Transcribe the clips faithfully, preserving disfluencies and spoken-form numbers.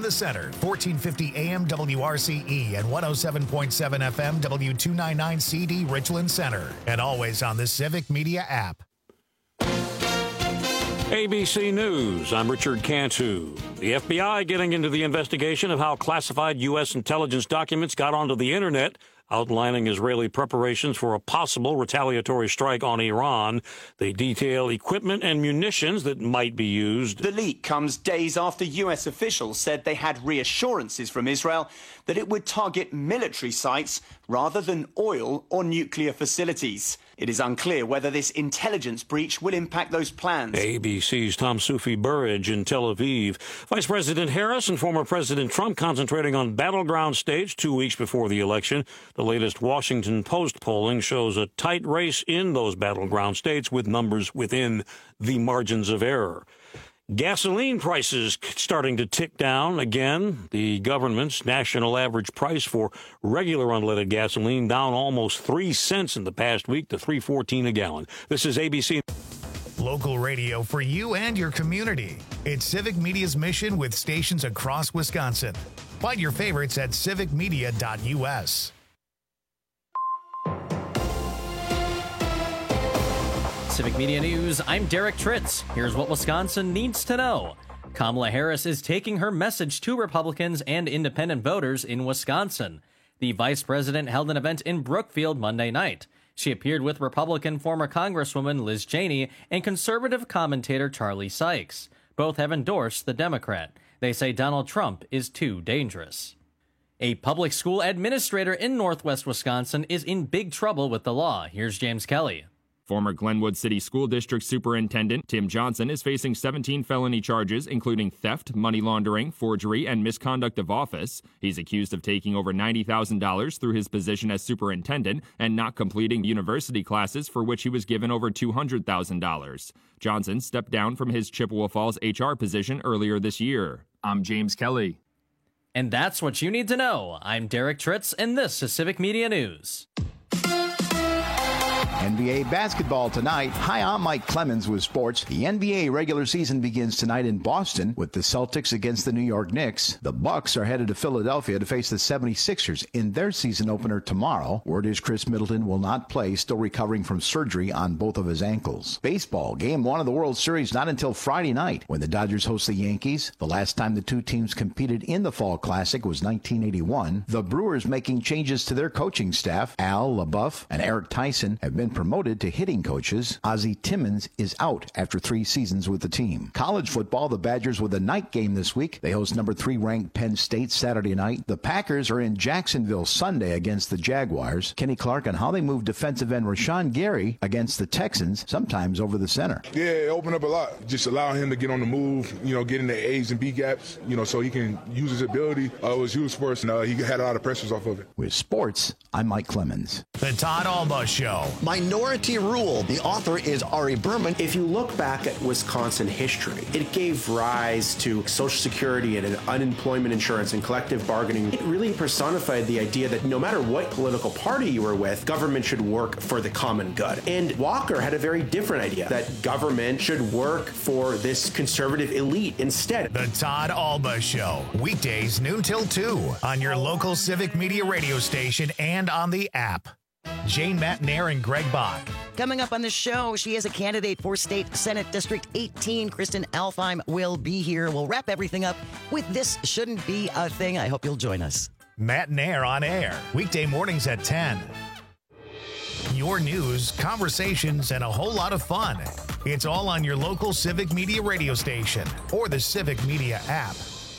the center, fourteen fifty A M W R C E and one oh seven point seven F M W two ninety-nine C D Richland Center. And always on the Civic Media app. A B C News, I'm Richard Cantu. The F B I getting into the investigation of how classified U S intelligence documents got onto the internet, outlining Israeli preparations for a possible retaliatory strike on Iran. They detail equipment and munitions that might be used. The leak comes days after U S officials said they had reassurances from Israel that it would target military sites rather than oil or nuclear facilities. It is unclear whether this intelligence breach will impact those plans. A B C's Tom Sufi Burridge in Tel Aviv. Vice President Harris and former President Trump concentrating on battleground states two weeks before the election. The latest Washington Post polling shows a tight race in those battleground states with numbers within the margins of error. Gasoline prices starting to tick down again. The government's national average price for regular unleaded gasoline down almost three cents in the past week to three fourteen a gallon. This is A B C. Local radio for you and your community. It's Civic Media's mission with stations across Wisconsin. Find your favorites at civic media dot U S. Civic Media News, I'm Derek Tritz. Here's what Wisconsin needs to know. Kamala Harris is taking her message to Republicans and independent voters in Wisconsin. The vice president held an event in Brookfield Monday night. She appeared with Republican former Congresswoman Liz Cheney and conservative commentator Charlie Sykes. Both have endorsed the Democrat. They say Donald Trump is too dangerous. A public school administrator in Northwest Wisconsin is in big trouble with the law. Here's James Kelly. Former Glenwood City School District Superintendent Tim Johnson is facing seventeen felony charges, including theft, money laundering, forgery, and misconduct of office. He's accused of taking over ninety thousand dollars through his position as superintendent and not completing university classes for which he was given over two hundred thousand dollars. Johnson stepped down from his Chippewa Falls H R position earlier this year. I'm James Kelly. And that's what you need to know. I'm Derek Tritz, and this is Civic Media News. N B A basketball tonight. Hi, I'm Mike Clemens with sports. The N B A regular season begins tonight in Boston with the Celtics against the New York Knicks. The Bucks are headed to Philadelphia to face the seventy-sixers in their season opener tomorrow. Word is Chris Middleton will not play, still recovering from surgery on both of his ankles. Baseball, game one of the World Series not until Friday night when the Dodgers host the Yankees. The last time the two teams competed in the Fall Classic was nineteen eighty-one. The Brewers making changes to their coaching staff. Al LaBeouf and Eric Tyson have been promoted to hitting coaches. Ozzie Timmons is out after three seasons with the team. College football, the Badgers with a night game this week. They host number three ranked Penn State Saturday night. The Packers are in Jacksonville Sunday against the Jaguars. Kenny Clark on how they move defensive end Rashawn Gary against the Texans, sometimes over the center. Yeah, it opened up a lot. Just allowing him to get on the move, you know, get in the A's and B gaps, you know, so he can use his ability. Uh, it was used for us, and uh, he had a lot of pressures off of it. With sports, I'm Mike Clemens. The Todd Alba Show. Minority Rule. The author is Ari Berman. If you look back at Wisconsin history, it gave rise to Social Security and unemployment insurance and collective bargaining. It really personified the idea that no matter what political party you were with, government should work for the common good. And Walker had a very different idea, that government should work for this conservative elite instead. The Todd Alba Show. Weekdays noon till two on your local Civic Media radio station and on the app. Jane Matnair and Greg Bach. Coming up on the show, she is a candidate for State Senate District eighteen. Kristen Alfheim will be here. We'll wrap everything up with This Shouldn't Be a Thing. I hope you'll join us. Matnair on air, weekday mornings at ten. Your news, conversations, and a whole lot of fun. It's all on your local Civic Media radio station or the Civic Media app.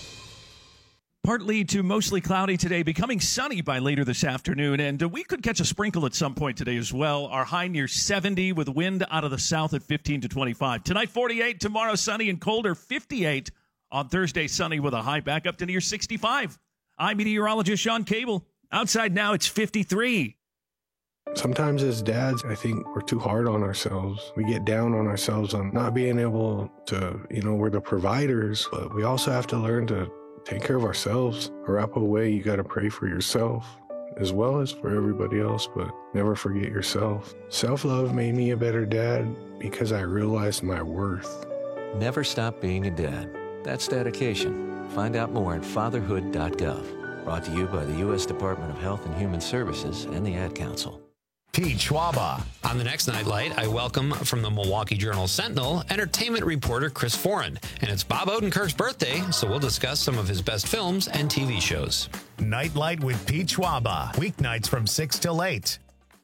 Partly to mostly cloudy today, becoming sunny by later this afternoon, and uh, we could catch a sprinkle at some point today as well. Our high near seventy with wind out of the south at fifteen to twenty-five. Tonight, forty-eight. Tomorrow, sunny and colder, fifty-eight. On Thursday, sunny with a high back up to near sixty-five. I'm meteorologist Sean Cable. Outside now, it's fifty-three. Sometimes as dads, I think we're too hard on ourselves. We get down on ourselves on not being able to, you know, we're the providers, but we also have to learn to take care of ourselves. Wrap away, you got to pray for yourself as well as for everybody else, but never forget yourself. Self-love made me a better dad because I realized my worth. Never stop being a dad. That's dedication. Find out more at fatherhood dot gov. Brought to you by the U S Department of Health and Human Services and the Ad Council. Pete Schwaba. On the next Nightlight, I welcome from the Milwaukee Journal-Sentinel entertainment reporter Chris Foran. And it's Bob Odenkirk's birthday, so we'll discuss some of his best films and T V shows. Nightlight with Pete Schwaba. Weeknights from six till eight.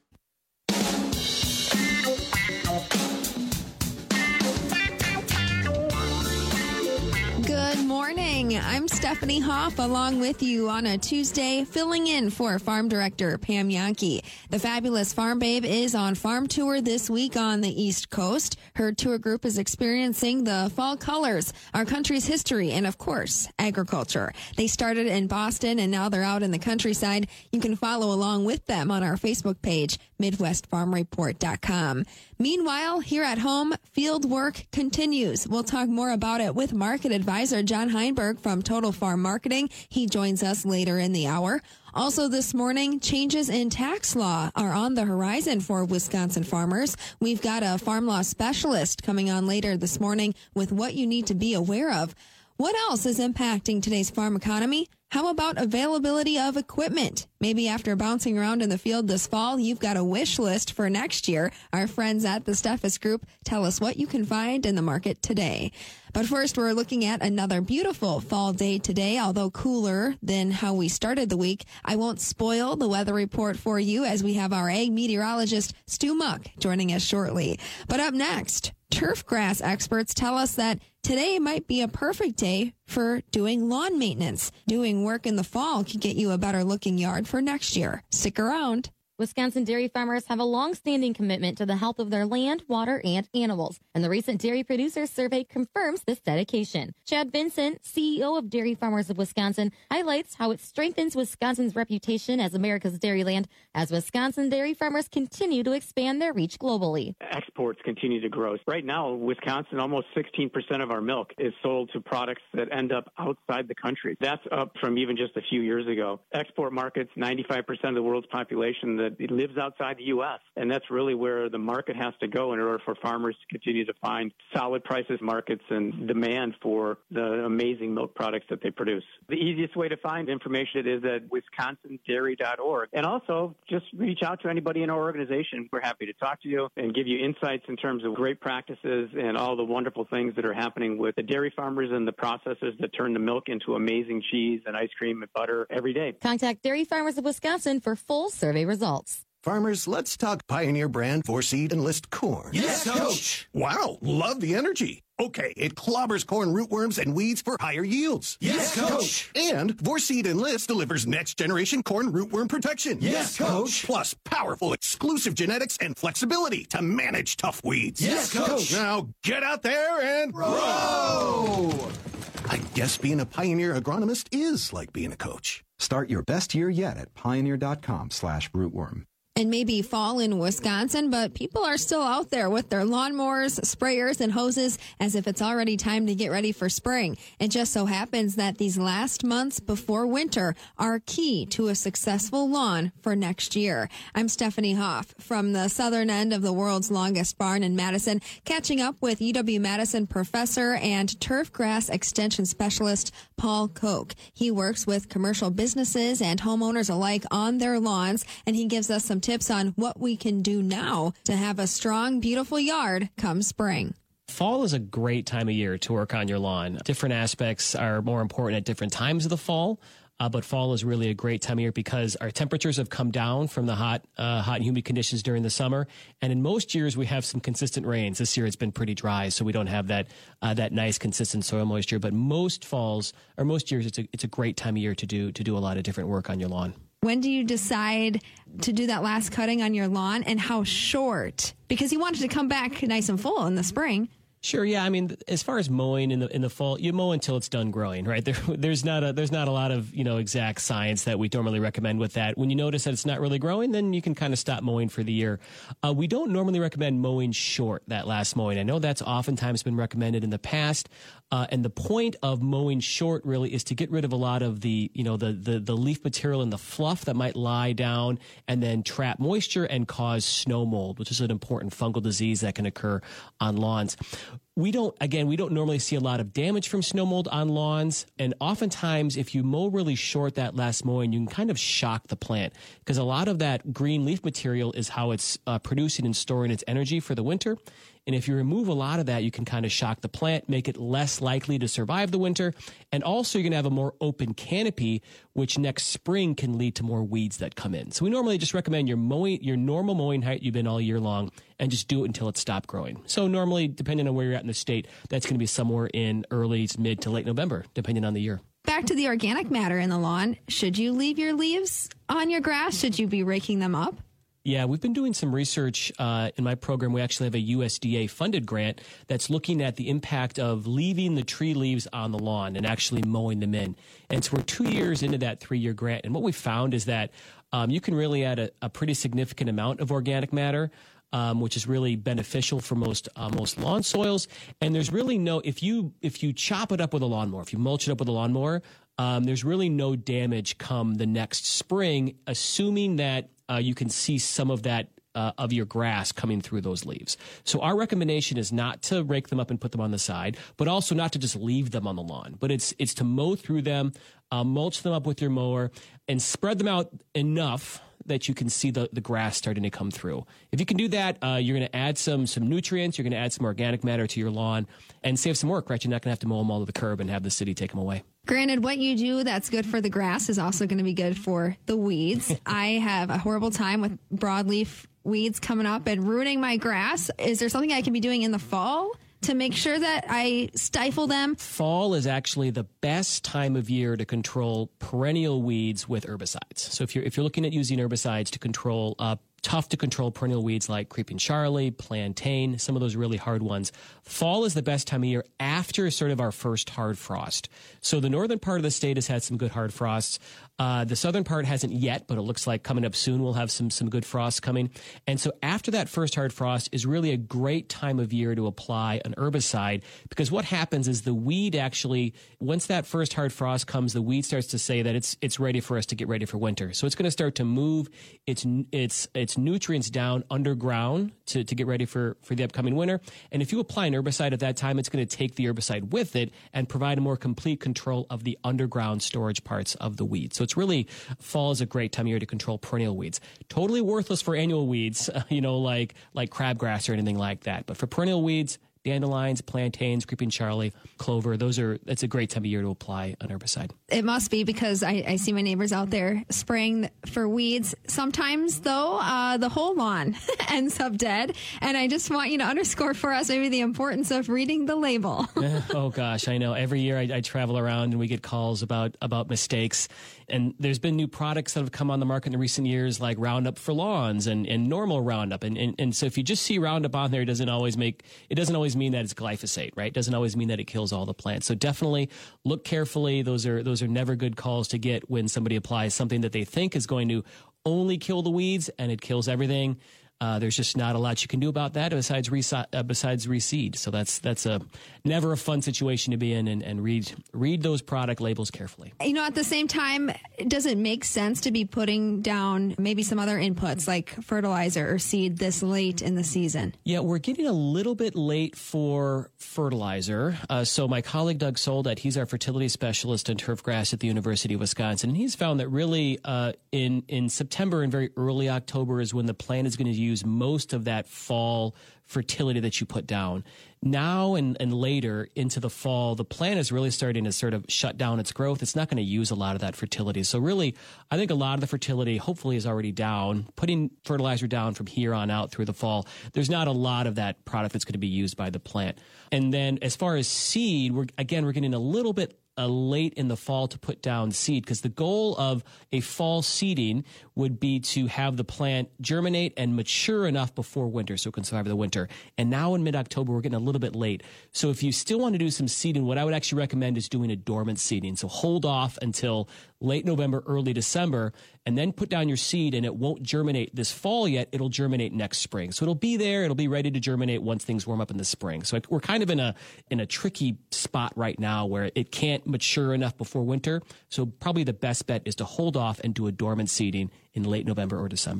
Good morning. I'm Stephanie Hoff along with you on a Tuesday, filling in for Farm Director Pam Yankee. The fabulous Farm Babe is on farm tour this week on the East Coast. Her tour group is experiencing the fall colors, our country's history, and of course, agriculture. They started in Boston and now they're out in the countryside. You can follow along with them on our Facebook page, Midwest Farm Report dot com. Meanwhile, here at home, field work continues. We'll talk more about it with market advisor John Heinberg from Total Farm Marketing. He joins us later in the hour. Also this morning, changes in tax law are on the horizon for Wisconsin farmers. We've got a farm law specialist coming on later this morning with what you need to be aware of. What else is impacting today's farm economy? How about availability of equipment? Maybe after bouncing around in the field this fall, you've got a wish list for next year. Our friends at the Steffes Group tell us what you can find in the market today. But first, we're looking at another beautiful fall day today, although cooler than how we started the week. I won't spoil the weather report for you as we have our ag meteorologist, Stu Muck, joining us shortly. But up next, turf grass experts tell us that today might be a perfect day for doing lawn maintenance. Doing work in the fall could get you a better looking yard for next year. Stick around. Wisconsin dairy farmers have a long-standing commitment to the health of their land, water, and animals, and the recent Dairy Producers Survey confirms this dedication. Chad Vincent, C E O of Dairy Farmers of Wisconsin, highlights how it strengthens Wisconsin's reputation as America's dairy land as Wisconsin dairy farmers continue to expand their reach globally. Exports continue to grow. Right now, Wisconsin, almost sixteen percent of our milk is sold to products that end up outside the country. That's up from even just a few years ago. Export markets, ninety-five percent of the world's population that it lives outside the U S, and that's really where the market has to go in order for farmers to continue to find solid prices, markets, and demand for the amazing milk products that they produce. The easiest way to find information is at wisconsin dairy dot org, and also just reach out to anybody in our organization. We're happy to talk to you and give you insights in terms of great practices and all the wonderful things that are happening with the dairy farmers and the processors that turn the milk into amazing cheese and ice cream and butter every day. Contact Dairy Farmers of Wisconsin for full survey results. Farmers, let's talk Pioneer brand four-seed Enlist corn. Yes, Coach. Wow, love the energy. Okay, it clobbers corn rootworms and weeds for higher yields. Yes, Coach. And four-seed Enlist delivers next-generation corn rootworm protection. Yes, Coach. Plus powerful exclusive genetics and flexibility to manage tough weeds. Yes, Coach. Now get out there and grow! I guess being a Pioneer agronomist is like being a coach. Start your best year yet at pioneer dot com slash rootworm. And maybe fall in Wisconsin, but people are still out there with their lawnmowers, sprayers, and hoses as if it's already time to get ready for spring. It just so happens that these last months before winter are key to a successful lawn for next year. I'm Stephanie Hoff from the southern end of the world's longest barn in Madison, catching up with U W-Madison professor and turf grass extension specialist Paul Koch. He works with commercial businesses and homeowners alike on their lawns, and he gives us some tips on what we can do now to have a strong, beautiful yard come spring. Fall is a great time of year to work on your lawn. Different aspects are more important at different times of the fall. Uh, but fall is really a great time of year because our temperatures have come down from the hot, uh, hot and humid conditions during the summer. And in most years, we have some consistent rains. This year, it's been pretty dry, so we don't have that uh, that nice, consistent soil moisture. But most falls, or most years, it's a it's a great time of year to do to do a lot of different work on your lawn. When do you decide to do that last cutting on your lawn, and how short? Because you want it to come back nice and full in the spring. Sure. Yeah. I mean, as far as mowing in the in the fall, you mow until it's done growing, right? There, there's not a there's not a lot of you know exact science that we normally recommend with that. When you notice that it's not really growing, then you can kind of stop mowing for the year. Uh, we don't normally recommend mowing short that last mowing. I know that's oftentimes been recommended in the past, uh, and the point of mowing short really is to get rid of a lot of the you know the the the leaf material and the fluff that might lie down and then trap moisture and cause snow mold, which is an important fungal disease that can occur on lawns. We don't, again, we don't normally see a lot of damage from snow mold on lawns. And oftentimes, if you mow really short that last mowing, you can kind of shock the plant because a lot of that green leaf material is how it's uh, producing and storing its energy for the winter. And if you remove a lot of that, you can kind of shock the plant, make it less likely to survive the winter. And also, you're going to have a more open canopy, which next spring can lead to more weeds that come in. So we normally just recommend your mowing, your normal mowing height you've been all year long, and just do it until it stops growing. So normally, depending on where you're at in the state, that's going to be somewhere in early, mid to late November, depending on the year. Back to the organic matter in the lawn. Should you leave your leaves on your grass? Should you be raking them up? Yeah, we've been doing some research uh, in my program. We actually have a U S D A-funded grant that's looking at the impact of leaving the tree leaves on the lawn and actually mowing them in. And so we're two years into that three-year grant. And what we found is that um, you can really add a, a pretty significant amount of organic matter, um, which is really beneficial for most uh, most lawn soils. And there's really no, if you if you chop it up with a lawnmower, if you mulch it up with a lawnmower, um, there's really no damage come the next spring, assuming that Uh, you can see some of that uh, of your grass coming through those leaves. So our recommendation is not to rake them up and put them on the side, but also not to just leave them on the lawn. But it's it's to mow through them, uh, mulch them up with your mower, and spread them out enough that you can see the, the grass starting to come through. If you can do that, uh, you're going to add some some nutrients, you're going to add some organic matter to your lawn, and save some work, right? You're not going to have to mow them all to the curb and have the city take them away. Granted, what you do that's good for the grass is also going to be good for the weeds. I have a horrible time with broadleaf weeds coming up and ruining my grass. Is there something I can be doing in the fall to make sure that I stifle them? Fall is actually the best time of year to control perennial weeds with herbicides. So if you're if you're looking at using herbicides to control uh, tough to control perennial weeds like creeping Charlie, plantain, some of those really hard ones, fall is the best time of year after sort of our first hard frost. So the northern part of the state has had some good hard frosts. Uh, the southern part hasn't yet, but it looks like coming up soon we'll have some some good frosts coming. And so after that first hard frost is really a great time of year to apply an herbicide, because what happens is the weed actually, once that first hard frost comes, the weed starts to say that it's it's ready for us to get ready for winter. So it's going to start to move its its its nutrients down underground to, to get ready for, for the upcoming winter. And if you apply an herbicide at that time, it's going to take the herbicide with it and provide a more complete control of the underground storage parts of the weed. So it's really, fall is a great time of year to control perennial weeds. Totally worthless for annual weeds, you know, like like crabgrass or anything like that. But for perennial weeds, dandelions, plantains, creeping Charlie, clover, those are, that's a great time of year to apply an herbicide. It must be, because I, I see my neighbors out there spraying for weeds. Sometimes, though, uh, the whole lawn ends up dead. And I just want you to underscore for us maybe the importance of reading the label. Oh, gosh, I know. Every year I, I travel around and we get calls about, about mistakes. And there's been new products that have come on the market in the recent years, like Roundup for lawns and, and normal Roundup. And, and and so if you just see Roundup on there, it doesn't always make, it doesn't always mean that it's glyphosate, right? It doesn't always mean that it kills all the plants. So definitely look carefully. Those are those are never good calls to get when somebody applies something that they think is going to only kill the weeds and it kills everything. Uh, there's just not a lot you can do about that besides resi- uh, besides reseed. So that's that's a never a fun situation to be in, and, and read read those product labels carefully. You know, at the same time, does it make sense to be putting down maybe some other inputs like fertilizer or seed this late in the season? Yeah, we're getting a little bit late for fertilizer. Uh, so my colleague Doug Soldat, he's our fertility specialist in turfgrass at the University of Wisconsin, and he's found that really uh, in in September and very early October is when the plant is going to use most of that fall fertility that you put down. Now and, and later into the fall, the plant is really starting to sort of shut down its growth. It's not going to use a lot of that fertility. So really, I think a lot of the fertility hopefully is already down. Putting fertilizer down from here on out through the fall, there's not a lot of that product that's going to be used by the plant. And then as far as seed, we're again, we're getting a little bit Uh, late in the fall to put down seed, because the goal of a fall seeding would be to have the plant germinate and mature enough before winter so it can survive the winter. And now in mid-October, we're getting a little bit late. So if you still want to do some seeding, what I would actually recommend is doing a dormant seeding. So hold off until late November, early December, and then put down your seed, and it won't germinate this fall yet. It'll germinate next spring. So it'll be there. It'll be ready to germinate once things warm up in the spring. So we're kind of in a in a tricky spot right now where it can't mature enough before winter. So probably the best bet is to hold off and do a dormant seeding in late November or December.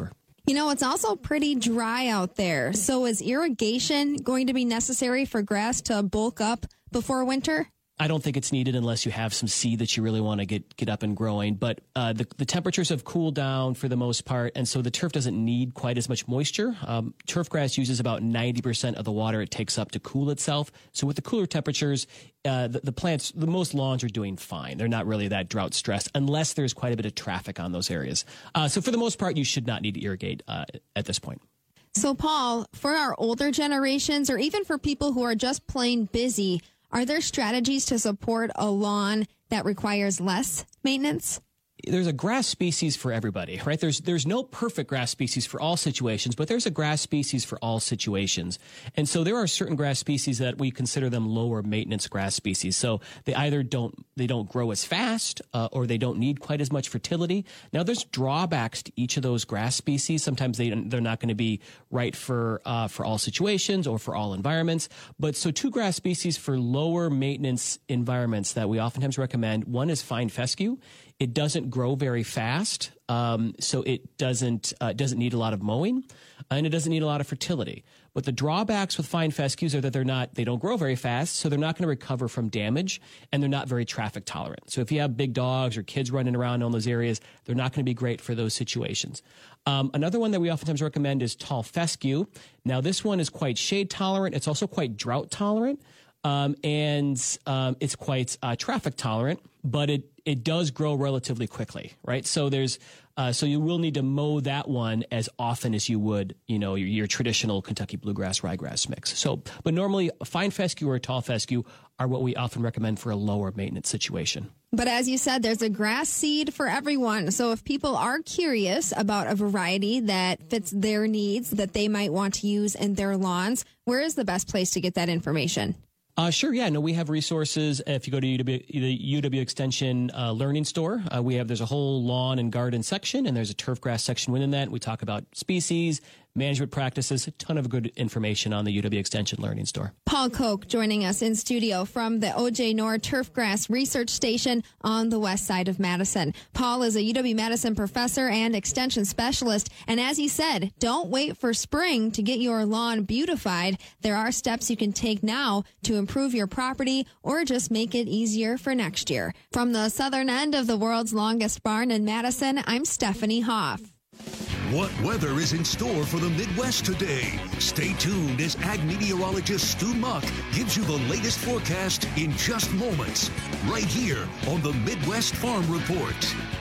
You know, it's also pretty dry out there. So is irrigation going to be necessary for grass to bulk up before winter? I don't think it's needed unless you have some seed that you really want to get get up and growing. But uh, the, the temperatures have cooled down for the most part, and so the turf doesn't need quite as much moisture. Um, turf grass uses about ninety percent of the water it takes up to cool itself. So with the cooler temperatures, uh, the, the plants, the most lawns are doing fine. They're not really that drought stressed unless there's quite a bit of traffic on those areas. Uh, so for the most part, you should not need to irrigate uh, at this point. So, Paul, for our older generations, or even for people who are just plain busy, are there strategies to support a lawn that requires less maintenance? There's a grass species for everybody, right? There's there's no perfect grass species for all situations, but there's a grass species for all situations. And so there are certain grass species that we consider them lower maintenance grass species. So they either don't they don't grow as fast uh, or they don't need quite as much fertility. Now there's drawbacks to each of those grass species. Sometimes they they're not going to be right for uh, for all situations or for all environments. But so two grass species for lower maintenance environments that we oftentimes recommend. One is fine fescue. It doesn't grow very fast, um, so it doesn't uh, doesn't need a lot of mowing, and it doesn't need a lot of fertility. But the drawbacks with fine fescues are that they're not they don't grow very fast, so they're not going to recover from damage, and they're not very traffic tolerant. So if you have big dogs or kids running around in those areas, they're not going to be great for those situations. Um, another one that we oftentimes recommend is tall fescue. Now this one is quite shade tolerant. It's also quite drought tolerant, um, and um, it's quite uh, traffic tolerant, but it it does grow relatively quickly, right? So there's, uh, so you will need to mow that one as often as you would, you know, your, your traditional Kentucky bluegrass ryegrass mix. So, but normally a fine fescue or a tall fescue are what we often recommend for a lower maintenance situation. But as you said, there's a grass seed for everyone. So if people are curious about a variety that fits their needs that they might want to use in their lawns, where is the best place to get that information? Uh, sure, yeah. No, we have resources. If you go to U W, the U W Extension uh, Learning Store, uh, we have there's a whole lawn and garden section, and there's a turf grass section within that. We talk about species, management practices, a ton of good information on the U W Extension Learning Store. Paul Koch joining us in studio from the O J Knorr Turfgrass Research Station on the west side of Madison. Paul is a U W-Madison professor and extension specialist, and as he said, don't wait for spring to get your lawn beautified. There are steps you can take now to improve your property or just make it easier for next year. From the southern end of the world's longest barn in Madison, I'm Stephanie Hoff. What weather is in store for the Midwest today? Stay tuned as ag meteorologist Stu Muck gives you the latest forecast in just moments, right here on the Midwest Farm Report.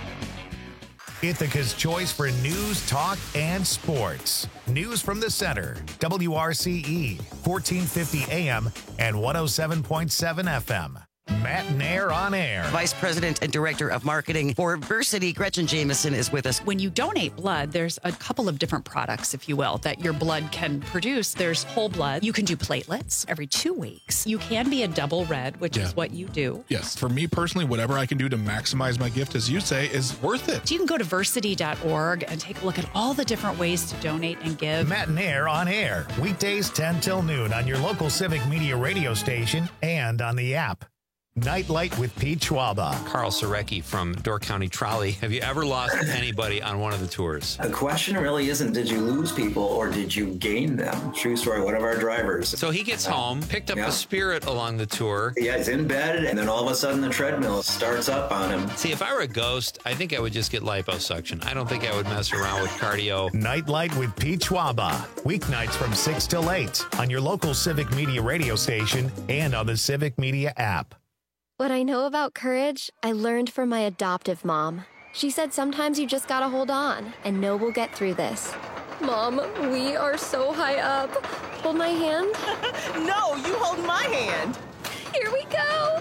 Ithaca's choice for news, talk, and sports. News from the center. W R C E, fourteen fifty A M and one oh seven point seven F M. Matt Nair on air. Vice President and Director of Marketing for Versiti, Gretchen Jameson, is with us. When you donate blood, there's a couple of different products, if you will, that your blood can produce. There's whole blood. You can do platelets every two weeks. You can be a double red, which Yeah. is what you do. Yes. For me personally, whatever I can do to maximize my gift, as you say, is worth it. So you can go to versity dot org and take a look at all the different ways to donate and give. Matt Nair on air. Weekdays ten till noon on your local Civic Media radio station and on the app. Nightlight with Pete Schwaba. Carl Sorecki from Door County Trolley. Have you ever lost anybody on one of the tours? The question really isn't did you lose people or did you gain them? True story, one of our drivers. So he gets home, picked up Yeah. a Spirit along the tour. Yeah, he's in bed, and then all of a sudden the treadmill starts up on him. See, if I were a ghost, I think I would just get liposuction. I don't think I would mess around with cardio. Nightlight with Pete Schwaba. Weeknights from six till eight on your local Civic Media radio station and on the Civic Media app. What I know about courage, I learned from my adoptive mom. She said sometimes you just gotta hold on and know we'll get through this. Mom, we are so high up. Hold my hand. No, you hold my hand. Here we go.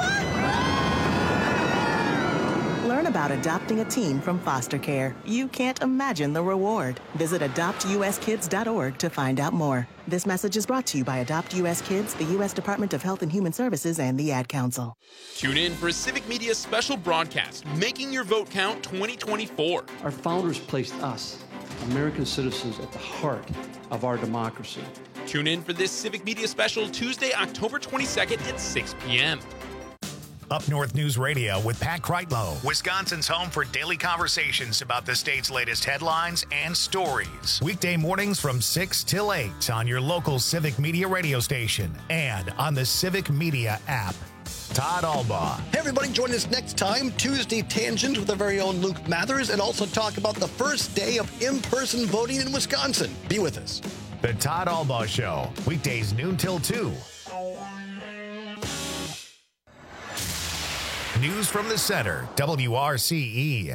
Learn about adopting a teen from foster care. You can't imagine the reward. Visit adopt u s kids dot org to find out more. This message is brought to you by Adopt U S Kids, the U S Department of Health and Human Services, and the Ad Council. Tune in for a Civic Media special broadcast, Making Your Vote Count twenty twenty-four. Our founders placed us, American citizens, at the heart of our democracy. Tune in for this Civic Media special Tuesday, October twenty-second at six p.m. Up North News Radio with Pat Kreitlow, Wisconsin's home for daily conversations about the state's latest headlines and stories. Weekday mornings from six till eight on your local Civic Media radio station and on the Civic Media app. Todd Albaugh. Hey, everybody, join us next time, Tuesday Tangent with our very own Luke Mathers, and also talk about the first day of in-person voting in Wisconsin. Be with us. The Todd Albaugh Show, weekdays noon till two. News from the center, W R C E.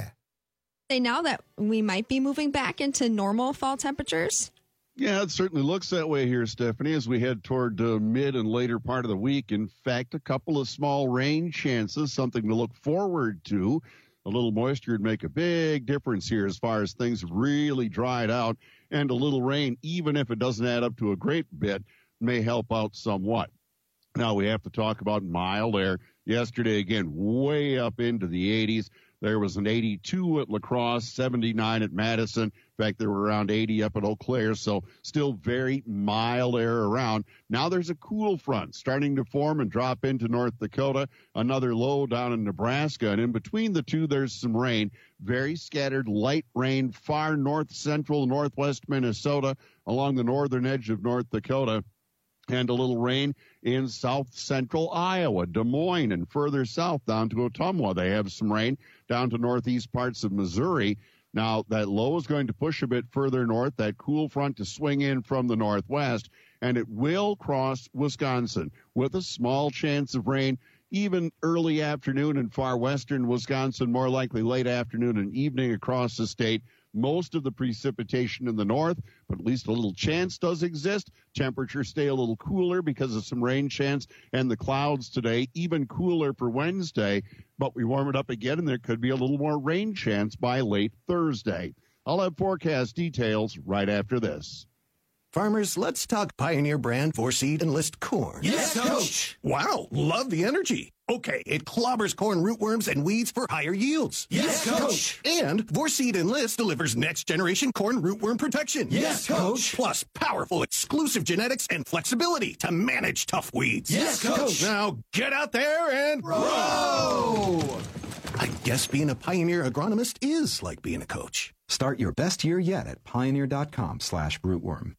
Say now that we might be moving back into normal fall temperatures. Yeah, it certainly looks that way here, Stephanie, as we head toward the mid and later part of the week. In fact, a couple of small rain chances, something to look forward to. A little moisture would make a big difference here as far as things really dried out. And a little rain, even if it doesn't add up to a great bit, may help out somewhat. Now we have to talk about mild air. Yesterday, again, way up into the eighties. There was an eighty-two at La Crosse, seventy-nine at Madison. In fact, there were around eighty up at Eau Claire, so still very mild air around. Now there's a cool front starting to form and drop into North Dakota, another low down in Nebraska, and in between the two, there's some rain. Very scattered light rain far north central, northwest Minnesota, along the northern edge of North Dakota. And a little rain in south central Iowa, Des Moines, and further south down to Ottumwa. They have some rain down to northeast parts of Missouri. Now, that low is going to push a bit further north, that cool front to swing in from the northwest, and it will cross Wisconsin with a small chance of rain, even early afternoon in far western Wisconsin, more likely late afternoon and evening across the state. Most of the precipitation in the north, but at least a little chance does exist. Temperatures stay a little cooler because of some rain chance, and the clouds today even cooler for Wednesday, but we warm it up again, and there could be a little more rain chance by late Thursday. I'll have forecast details right after this. Farmers, let's talk Pioneer brand four-seed Enlist corn. Yes, Coach. Wow, love the energy. Okay, it clobbers corn rootworms and weeds for higher yields. Yes, Coach. And four-seed Enlist delivers next-generation corn rootworm protection. Yes, Coach. Plus powerful exclusive genetics and flexibility to manage tough weeds. Yes, Coach. Now get out there and grow. I guess being a Pioneer agronomist is like being a coach. Start your best year yet at pioneer.com slash rootworm.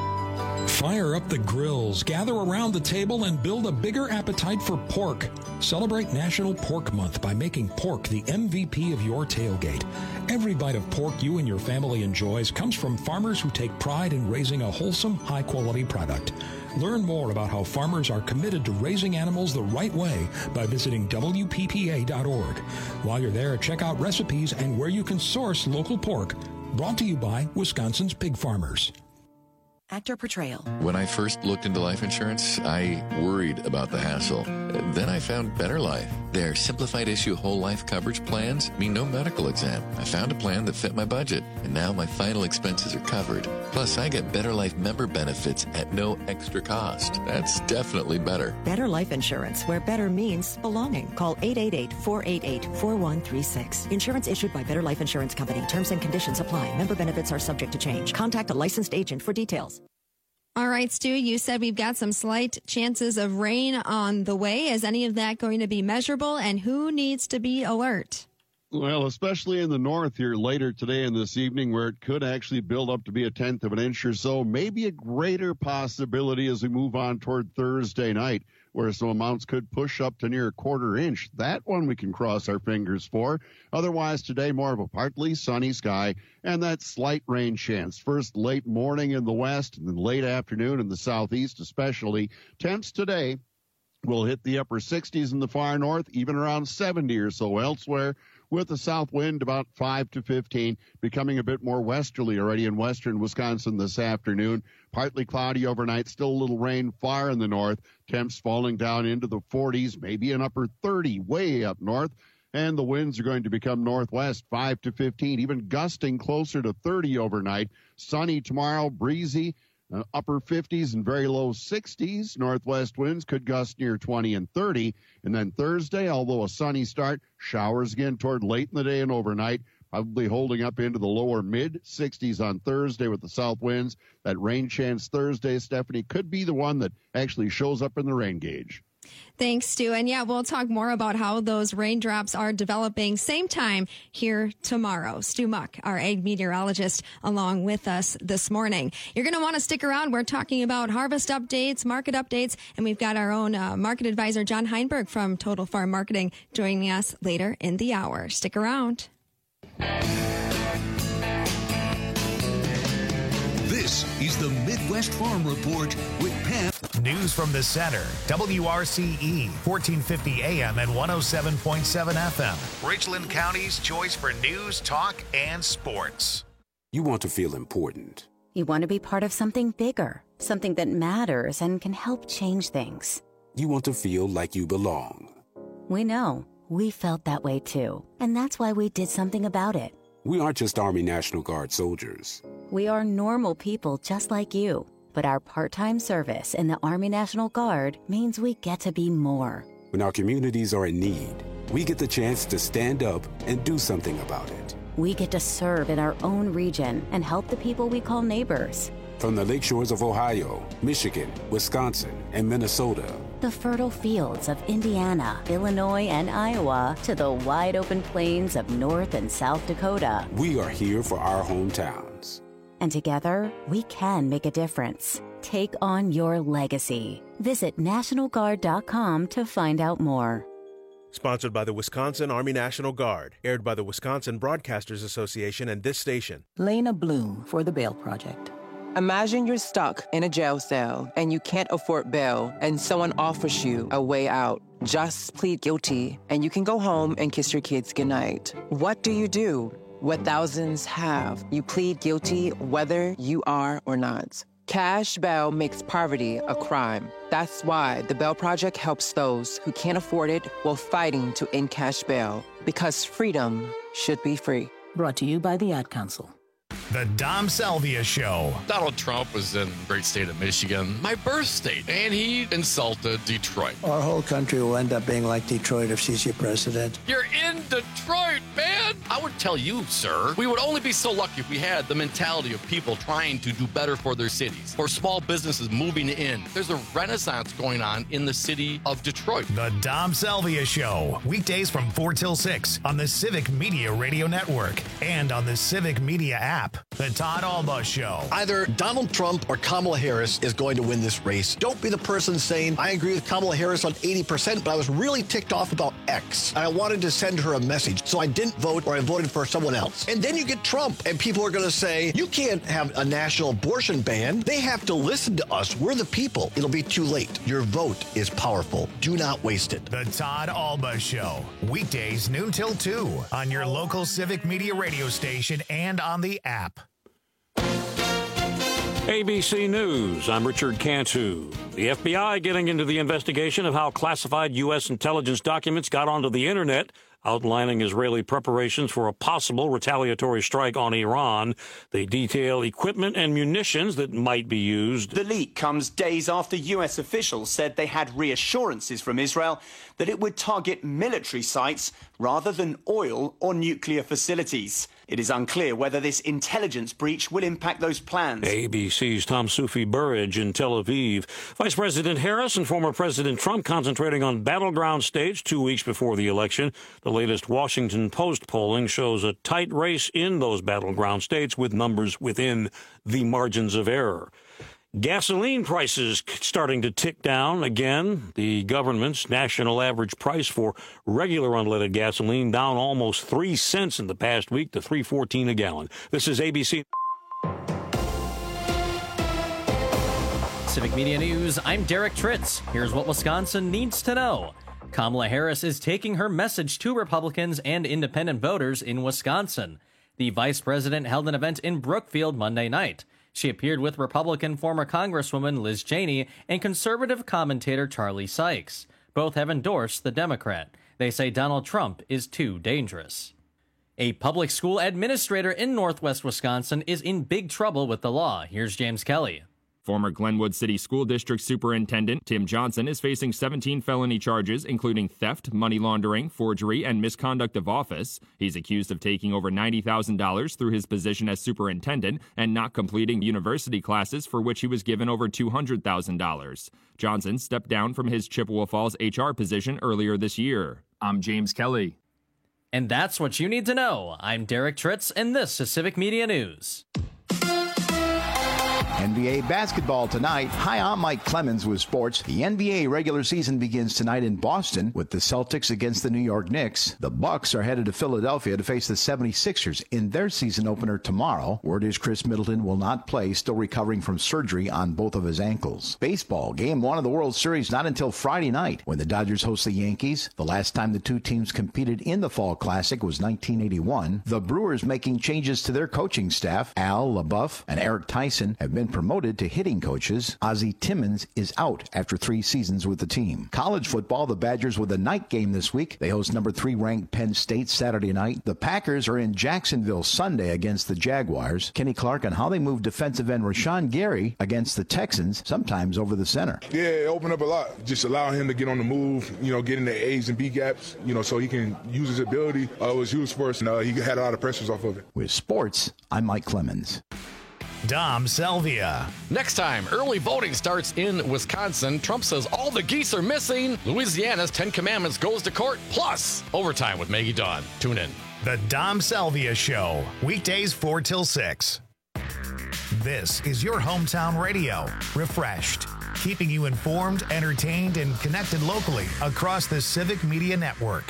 Fire up the grills, gather around the table, and build a bigger appetite for pork. Celebrate National Pork Month by making pork the M V P of your tailgate. Every bite of pork you and your family enjoys comes from farmers who take pride in raising a wholesome, high-quality product. Learn more about how farmers are committed to raising animals the right way by visiting W P P A dot org. While you're there, check out recipes and where you can source local pork. Brought to you by Wisconsin's Pig Farmers. Actor portrayal. When I first looked into life insurance, I worried about the hassle. Then I found Better Life. Their simplified issue whole life coverage plans mean no medical exam. I found a plan that fit my budget, and now my final expenses are covered. Plus, I get Better Life member benefits at no extra cost. That's definitely better. Better Life Insurance, where better means belonging. Call eight eight eight, four eight eight, four one three six. Insurance issued by Better Life Insurance Company. Terms and conditions apply. Member benefits are subject to change. Contact a licensed agent for details. All right, Stu, you said we've got some slight chances of rain on the way. Is any of that going to be measurable, and who needs to be alert? Well, especially in the north here later today and this evening, where it could actually build up to be a tenth of an inch or so, maybe a greater possibility as we move on toward Thursday night, where some amounts could push up to near a quarter inch. That one we can cross our fingers for. Otherwise, today, more of a partly sunny sky and that slight rain chance. First late morning in the west and then late afternoon in the southeast, especially. Temps today will hit the upper sixties in the far north, even around seventy or so elsewhere, with a south wind about five to fifteen, becoming a bit more westerly already in western Wisconsin this afternoon. Partly cloudy overnight, still a little rain far in the north. Temps falling down into the forties, maybe an upper thirty way up north. And the winds are going to become northwest, five to fifteen, even gusting closer to thirty overnight. Sunny tomorrow, breezy. Uh, upper fifties and very low sixties. Northwest winds could gust near twenty and thirty. And then Thursday, although a sunny start, showers again toward late in the day and overnight, probably holding up into the lower mid-sixties on Thursday with the south winds. That rain chance Thursday, Stephanie, could be the one that actually shows up in the rain gauge. Thanks, Stu. And yeah, we'll talk more about how those raindrops are developing same time here tomorrow. Stu Muck, our ag meteorologist, along with us this morning. You're going to want to stick around. We're talking about harvest updates, market updates, and we've got our own uh, market advisor, John Heinberg from Total Farm Marketing, joining us later in the hour. Stick around. This is the Midwest Farm Report with Pam. News from the center. W R C E, fourteen fifty A M and one oh seven point seven F M. Richland County's choice for news, talk, and sports. You want to feel important. You want to be part of something bigger, something that matters and can help change things. You want to feel like you belong. We know. We felt that way too. And that's why we did something about it. We aren't just Army National Guard soldiers. We are normal people just like you. But our part-time service in the Army National Guard means we get to be more. When our communities are in need, we get the chance to stand up and do something about it. We get to serve in our own region and help the people we call neighbors. From the lakeshores of Ohio, Michigan, Wisconsin, and Minnesota, the fertile fields of Indiana, Illinois, and Iowa, to the wide-open plains of North and South Dakota, we are here for our hometowns. And together, we can make a difference. Take on your legacy. Visit National Guard dot com to find out more. Sponsored by the Wisconsin Army National Guard. Aired by the Wisconsin Broadcasters Association and this station. Lena Bloom for the Bail Project. Imagine you're stuck in a jail cell and you can't afford bail and someone offers you a way out. Just plead guilty and you can go home and kiss your kids goodnight. What do you do? What thousands have. You plead guilty whether you are or not. Cash bail makes poverty a crime. That's why the Bail Project helps those who can't afford it while fighting to end cash bail. Because freedom should be free. Brought to you by the Ad Council. The Dom Salvia Show. Donald Trump was in the great state of Michigan, my birth state, and he insulted Detroit. Our whole country will end up being like Detroit if she's your president. You're in Detroit, man! I would tell you, sir, we would only be so lucky if we had the mentality of people trying to do better for their cities, or small businesses moving in. There's a renaissance going on in the city of Detroit. The Dom Salvia Show. Weekdays from four till six on the Civic Media Radio Network and on the Civic Media app. The Todd Alba Show. Either Donald Trump or Kamala Harris is going to win this race. Don't be the person saying, I agree with Kamala Harris on eighty percent, but I was really ticked off about X. And I wanted to send her a message, so I didn't vote or I voted for someone else. And then you get Trump, and people are going to say, you can't have a national abortion ban. They have to listen to us. We're the people. It'll be too late. Your vote is powerful. Do not waste it. The Todd Alba Show. Weekdays noon till two on your local Civic Media radio station and on the app. A B C News, I'm Richard Cantu. The F B I getting into the investigation of how classified U S intelligence documents got onto the internet, outlining Israeli preparations for a possible retaliatory strike on Iran. They detail equipment and munitions that might be used. The leak comes days after U S officials said they had reassurances from Israel that it would target military sites rather than oil or nuclear facilities. It is unclear whether this intelligence breach will impact those plans. A B C's Tom Sufi Burridge in Tel Aviv. Vice President Harris and former President Trump concentrating on battleground states two weeks before the election. The latest Washington Post polling shows a tight race in those battleground states with numbers within the margins of error. Gasoline prices starting to tick down again. The government's national average price for regular unleaded gasoline down almost three cents in the past week to three fourteen a gallon. This is A B C. Civic Media News, I'm Derek Tritz. Here's what Wisconsin needs to know. Kamala Harris is taking her message to Republicans and independent voters in Wisconsin. The vice president held an event in Brookfield Monday night. She appeared with Republican former Congresswoman Liz Cheney and conservative commentator Charlie Sykes. Both have endorsed the Democrat. They say Donald Trump is too dangerous. A public school administrator in northwest Wisconsin is in big trouble with the law. Here's James Kelly. Former Glenwood City School District Superintendent Tim Johnson is facing seventeen felony charges, including theft, money laundering, forgery, and misconduct of office. He's accused of taking over ninety thousand dollars through his position as superintendent and not completing university classes for which he was given over two hundred thousand dollars. Johnson stepped down from his Chippewa Falls H R position earlier this year. I'm James Kelly. And that's what you need to know. I'm Derek Tritz, and this is Civic Media News. N B A basketball tonight. Hi, I'm Mike Clemens with sports. The N B A regular season begins tonight in Boston with the Celtics against the New York Knicks. The Bucks are headed to Philadelphia to face the seventy-sixers in their season opener tomorrow. Word is Chris Middleton will not play, still recovering from surgery on both of his ankles. Baseball, game one of the World Series not until Friday night when the Dodgers host the Yankees. The last time the two teams competed in the Fall Classic was nineteen eighty-one. The Brewers making changes to their coaching staff. Al LaBeouf and Eric Tyson have been promoted to hitting coaches. Ozzie Timmons is out after three seasons with the team. College football, the Badgers with a night game this week. They host number three ranked Penn State Saturday night. The Packers are in Jacksonville Sunday against the Jaguars. Kenny Clark on how they move defensive end Rashawn Gary against the Texans, sometimes over the center. Yeah, it opened up a lot. Just allow him to get on the move, you know, get in the A's and B gaps, you know, so he can use his ability. Uh, it was used for us, and uh, he had a lot of pressures off of it. With sports, I'm Mike Clemens. Dom Selvia. Next time, early voting starts in Wisconsin. Trump says all the geese are missing. Louisiana's Ten Commandments goes to court. Plus, overtime with Maggie Dawn. Tune in. The Dom Selvia Show. Weekdays four till six. This is your hometown radio. Refreshed. Keeping you informed, entertained, and connected locally across the Civic Media Network.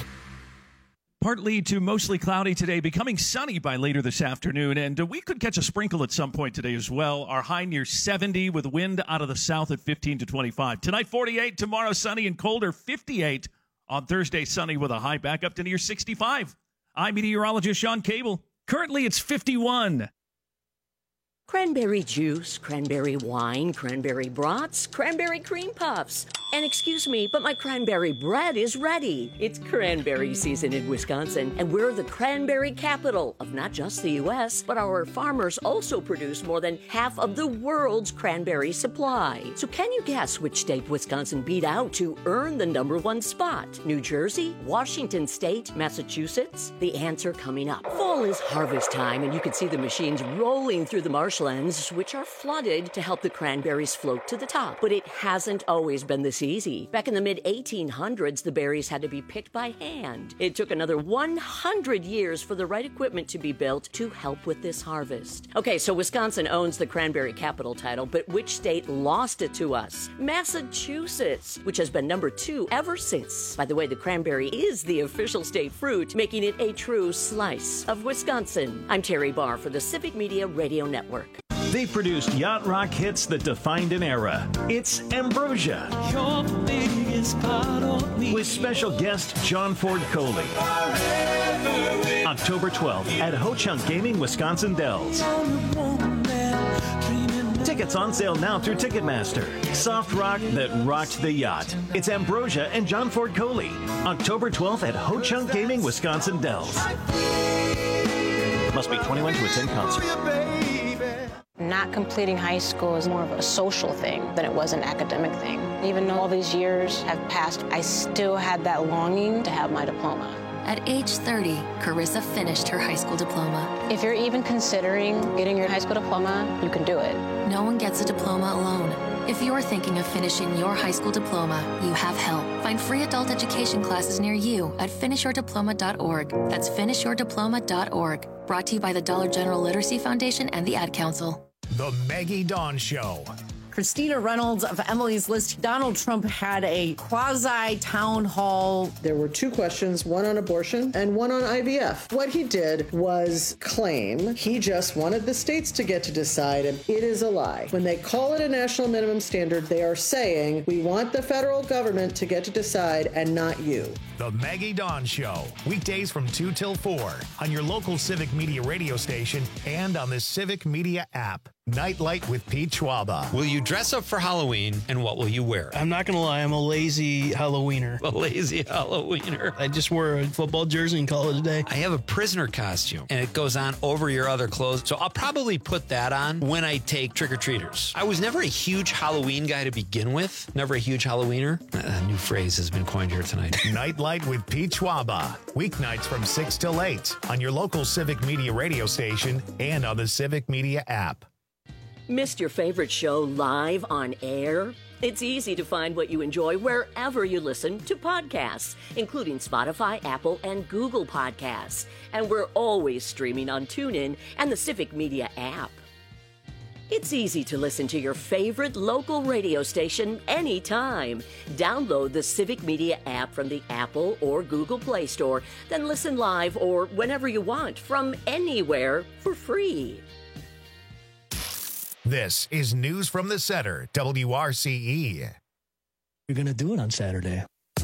Partly to mostly cloudy today, becoming sunny by later this afternoon, and uh, we could catch a sprinkle at some point today as well. Our high near seventy with wind out of the south at fifteen to twenty-five. Tonight, forty-eight. Tomorrow, sunny and colder, fifty-eight. On Thursday, sunny with a high back up to near sixty-five. I'm meteorologist Sean Cable. Currently, it's fifty-one. Cranberry juice, cranberry wine, cranberry brats, cranberry cream puffs. And excuse me, but my cranberry bread is ready. It's cranberry season in Wisconsin, and we're the cranberry capital of not just the U S, but our farmers also produce more than half of the world's cranberry supply. So can you guess which state Wisconsin beat out to earn the number one spot? New Jersey, Washington State, Massachusetts? The answer coming up. Fall is harvest time, and you can see the machines rolling through the marshlands, which are flooded to help the cranberries float to the top. But it hasn't always been this easy. Back in the mid eighteen hundreds, the berries had to be picked by hand. It took another one hundred years for the right equipment to be built to help with this harvest. Okay, so Wisconsin owns the cranberry capital title, but which state lost it to us? Massachusetts, which has been number two ever since. By the way, the cranberry is the official state fruit, making it a true slice of Wisconsin. I'm Terry Barr for the Civic Media Radio Network. They produced yacht rock hits that defined an era. It's Ambrosia. Your biggest part of me. With special guest John Ford Coley. October twelfth at Ho Chunk Gaming, Wisconsin Dells. Tickets on sale now through Ticketmaster. Soft rock that rocked the yacht. It's Ambrosia and John Ford Coley. October twelfth at Ho Chunk Gaming, Wisconsin Dells. Must be twenty-one to attend concert. Not completing high school is more of a social thing than it was an academic thing. Even though all these years have passed, I still had that longing to have my diploma. At age thirty, Carissa finished her high school diploma. If you're even considering getting your high school diploma, you can do it. No one gets a diploma alone. If you're thinking of finishing your high school diploma, you have help. Find free adult education classes near you at finish your diploma dot org. That's finish your diploma dot org. Brought to you by the Dollar General Literacy Foundation and the Ad Council. The Maggie Dawn Show. Christina Reynolds of Emily's List. Donald Trump had a quasi-town hall. There were two questions, one on abortion and one on I V F. What he did was claim he just wanted the states to get to decide, and it is a lie. When they call it a national minimum standard, they are saying, we want the federal government to get to decide and not you. The Maggie Dawn Show. Weekdays from two till four on your local Civic Media radio station and on the Civic Media app. Nightlight with Pete Schwaba. Will you dress up for Halloween, and what will you wear? I'm not going to lie, I'm a lazy Halloweener. A lazy Halloweener. I just wore a football jersey in college day. I have a prisoner costume, and it goes on over your other clothes, so I'll probably put that on when I take trick-or-treaters. I was never a huge Halloween guy to begin with. Never a huge Halloweener. A new phrase has been coined here tonight. Nightlight with Pete Schwaba. Weeknights from six till eight on your local Civic Media radio station and on the Civic Media app. Missed your favorite show live on air? It's easy to find what you enjoy wherever you listen to podcasts, including Spotify, Apple, and Google Podcasts. And we're always streaming on TuneIn and the Civic Media app. It's easy to listen to your favorite local radio station anytime. Download the Civic Media app from the Apple or Google Play Store, then listen live or whenever you want from anywhere for free. This is News from the Center, W R C E. You're going to do it on Saturday.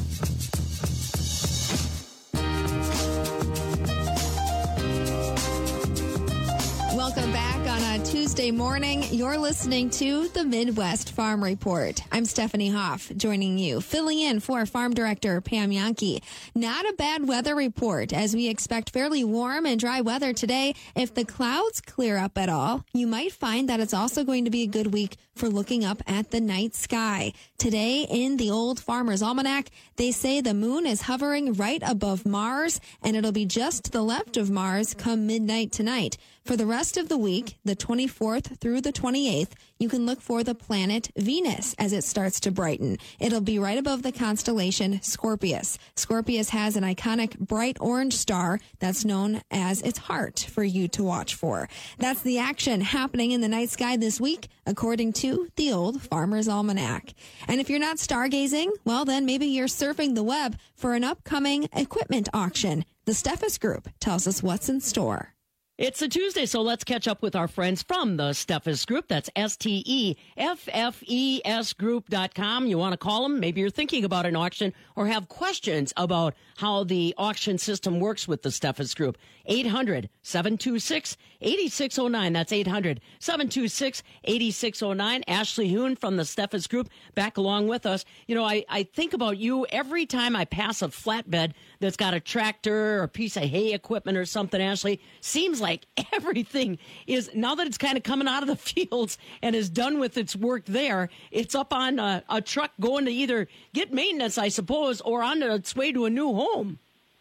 Welcome back on a Tuesday morning. You're listening to the Midwest Farm Report. I'm Stephanie Hoff, joining you, filling in for Farm Director Pam Yankee. Not a bad weather report, as we expect fairly warm and dry weather today. If the clouds clear up at all, you might find that it's also going to be a good week for looking up at the night sky. Today, in the Old Farmer's Almanac, they say the moon is hovering right above Mars, and it'll be just to the left of Mars come midnight tonight. For the rest of the week, the twenty-fourth through the twenty-eighth, you can look for the planet Venus as it starts to brighten. It'll be right above the constellation Scorpius. Scorpius has an iconic bright orange star that's known as its heart for you to watch for. That's the action happening in the night sky this week, according to the Old Farmer's Almanac. And if you're not stargazing, well, then maybe you're surfing the web for an upcoming equipment auction. The Steffes Group tells us what's in store. It's a Tuesday, so let's catch up with our friends from the Steffes Group. That's S T E F F E S group dot com. You want to call them? Maybe you're thinking about an auction or have questions about how the auction system works with the Steffes Group. eight hundred, seven two six, eight six zero nine. That's eight hundred, seven two six, eight six zero nine. Ashley Hoon from the Steffes Group back along with us. You know, I, I think about you every time I pass a flatbed that's got a tractor or a piece of hay equipment or something, Ashley. Seems like everything is, now that it's kind of coming out of the fields and is done with its work there, it's up on a, a truck going to either get maintenance, I suppose, or on its way to a new home.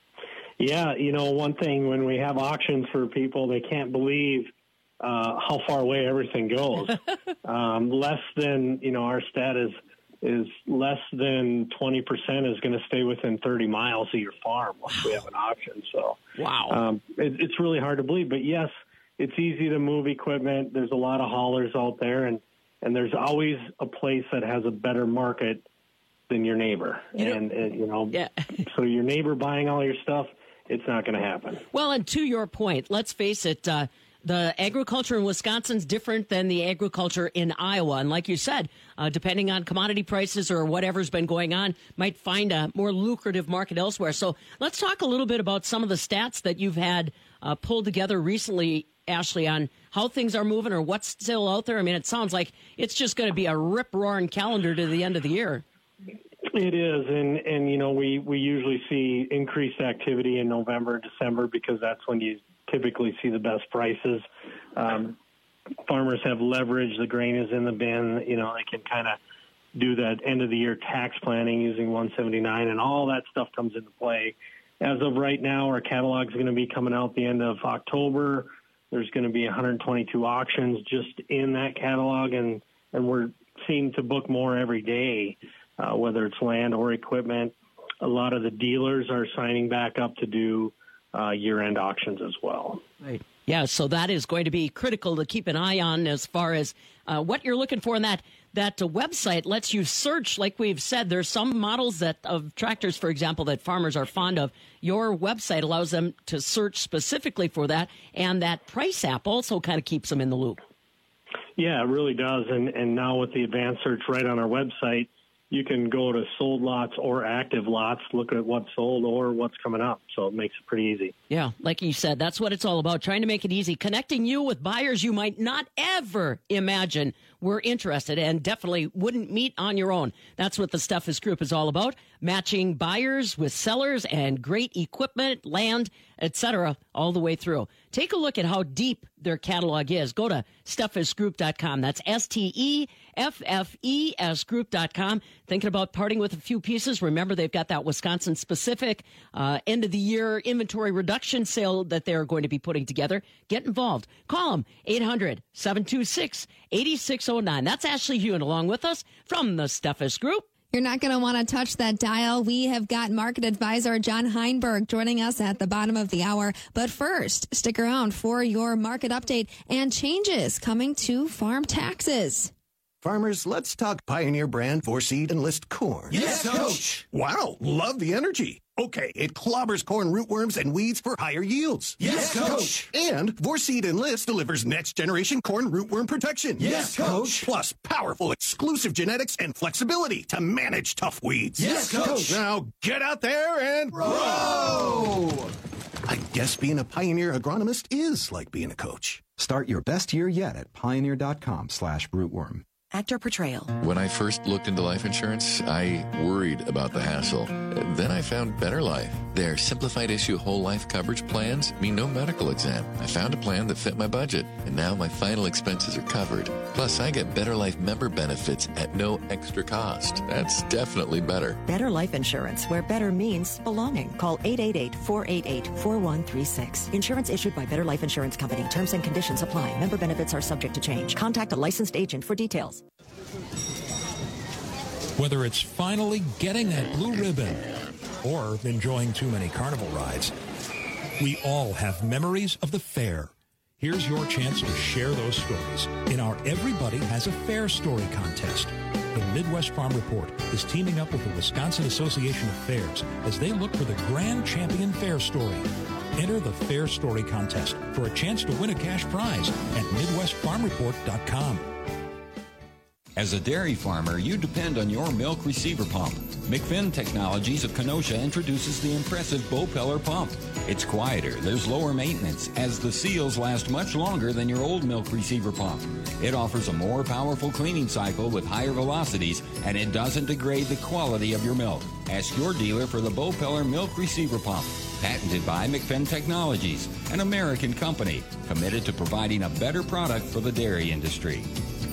Yeah, you know, one thing when we have auctions for people, they can't believe uh, how far away everything goes. um, less than, you know, our stat is is less than twenty percent is going to stay within thirty miles of your farm once we have an auction. So, wow, um, it, it's really hard to believe. But yes, it's easy to move equipment. There's a lot of haulers out there, and, and there's always a place that has a better market than your neighbor. You know, and, and, you know, yeah. So your neighbor buying all your stuff, it's not going to happen. Well, and to your point, let's face it, uh, the agriculture in Wisconsin is different than the agriculture in Iowa. And like you said, uh, depending on commodity prices or whatever's been going on, might find a more lucrative market elsewhere. So let's talk a little bit about some of the stats that you've had uh, pulled together recently, Ashley, on how things are moving or what's still out there. I mean, it sounds like it's just going to be a rip-roaring calendar to the end of the year. It is, and, and you know, we, we usually see increased activity in November, December, because that's when you typically see the best prices. Um, farmers have leverage. The grain is in the bin. You know, they can kind of do that end-of-the-year tax planning using one seventy-nine, and all that stuff comes into play. As of right now, our catalog is going to be coming out the end of October. There's going to be one hundred twenty-two auctions just in that catalog, and, and we're seeing to book more every day, uh, whether it's land or equipment. A lot of the dealers are signing back up to do uh, year-end auctions as well. Right. Yeah, so that is going to be critical to keep an eye on as far as uh, what you're looking for. And that that uh, website lets you search, like we've said. There's some models that of tractors, for example, that farmers are fond of. Your website allows them to search specifically for that, and that price app also kind of keeps them in the loop. Yeah, it really does. And, and now with the advanced search right on our website, you can go to sold lots or active lots, look at what's sold or what's coming up. So it makes it pretty easy. Yeah, like you said, that's what it's all about, trying to make it easy, connecting you with buyers you might not ever imagine were interested and definitely wouldn't meet on your own. That's what the Steffes Group is all about, matching buyers with sellers and great equipment, land, et cetera, all the way through. Take a look at how deep their catalog is. Go to steffes group dot com. That's S T E F F E S group dot com. Thinking about parting with a few pieces? Remember, they've got that Wisconsin-specific uh, end-of-the-year inventory reduction sale that they're going to be putting together. Get involved. Call them, eight hundred, seven two six, eight six zero nine. That's Ashley Hewen along with us from the Steffes Group. You're not going to want to touch that dial. We have got market advisor John Heinberg joining us at the bottom of the hour. But first, stick around for your market update and changes coming to farm taxes. Farmers, let's talk Pioneer brand four-seed Enlist corn. Yes, Coach. Wow, love the energy. Okay, it clobbers corn rootworms and weeds for higher yields. Yes, Coach. And four-seed Enlist delivers next-generation corn rootworm protection. Yes, Coach. Plus powerful exclusive genetics and flexibility to manage tough weeds. Yes, Coach. Now get out there and row! I guess being a Pioneer agronomist is like being a coach. Start your best year yet at pioneer.com slash rootworm. Actor portrayal. When I first looked into life insurance, I worried about the hassle. Then I found Better Life. Their simplified issue whole life coverage plans mean no medical exam. I found a plan that fit my budget, and now my final expenses are covered. Plus, I get Better Life member benefits at no extra cost. That's definitely better. Better Life Insurance, where better means belonging. Call eight eight eight, four eight eight, four one three six. Insurance issued by Better Life Insurance Company. Terms and conditions apply. Member benefits are subject to change. Contact a licensed agent for details. Whether it's finally getting that blue ribbon or enjoying too many carnival rides, we all have memories of the fair. Here's your chance to share those stories in our Everybody Has a Fair Story contest. The Midwest Farm Report is teaming up with the Wisconsin Association of Fairs as they look for the grand champion fair story. Enter the Fair Story contest for a chance to win a cash prize at midwest farm report dot com. As a dairy farmer, you depend on your milk receiver pump. McFinn Technologies of Kenosha introduces the impressive Bopeller pump. It's quieter, there's lower maintenance, as the seals last much longer than your old milk receiver pump. It offers a more powerful cleaning cycle with higher velocities, and it doesn't degrade the quality of your milk. Ask your dealer for the Bopeller milk receiver pump. Patented by McFinn Technologies, an American company committed to providing a better product for the dairy industry.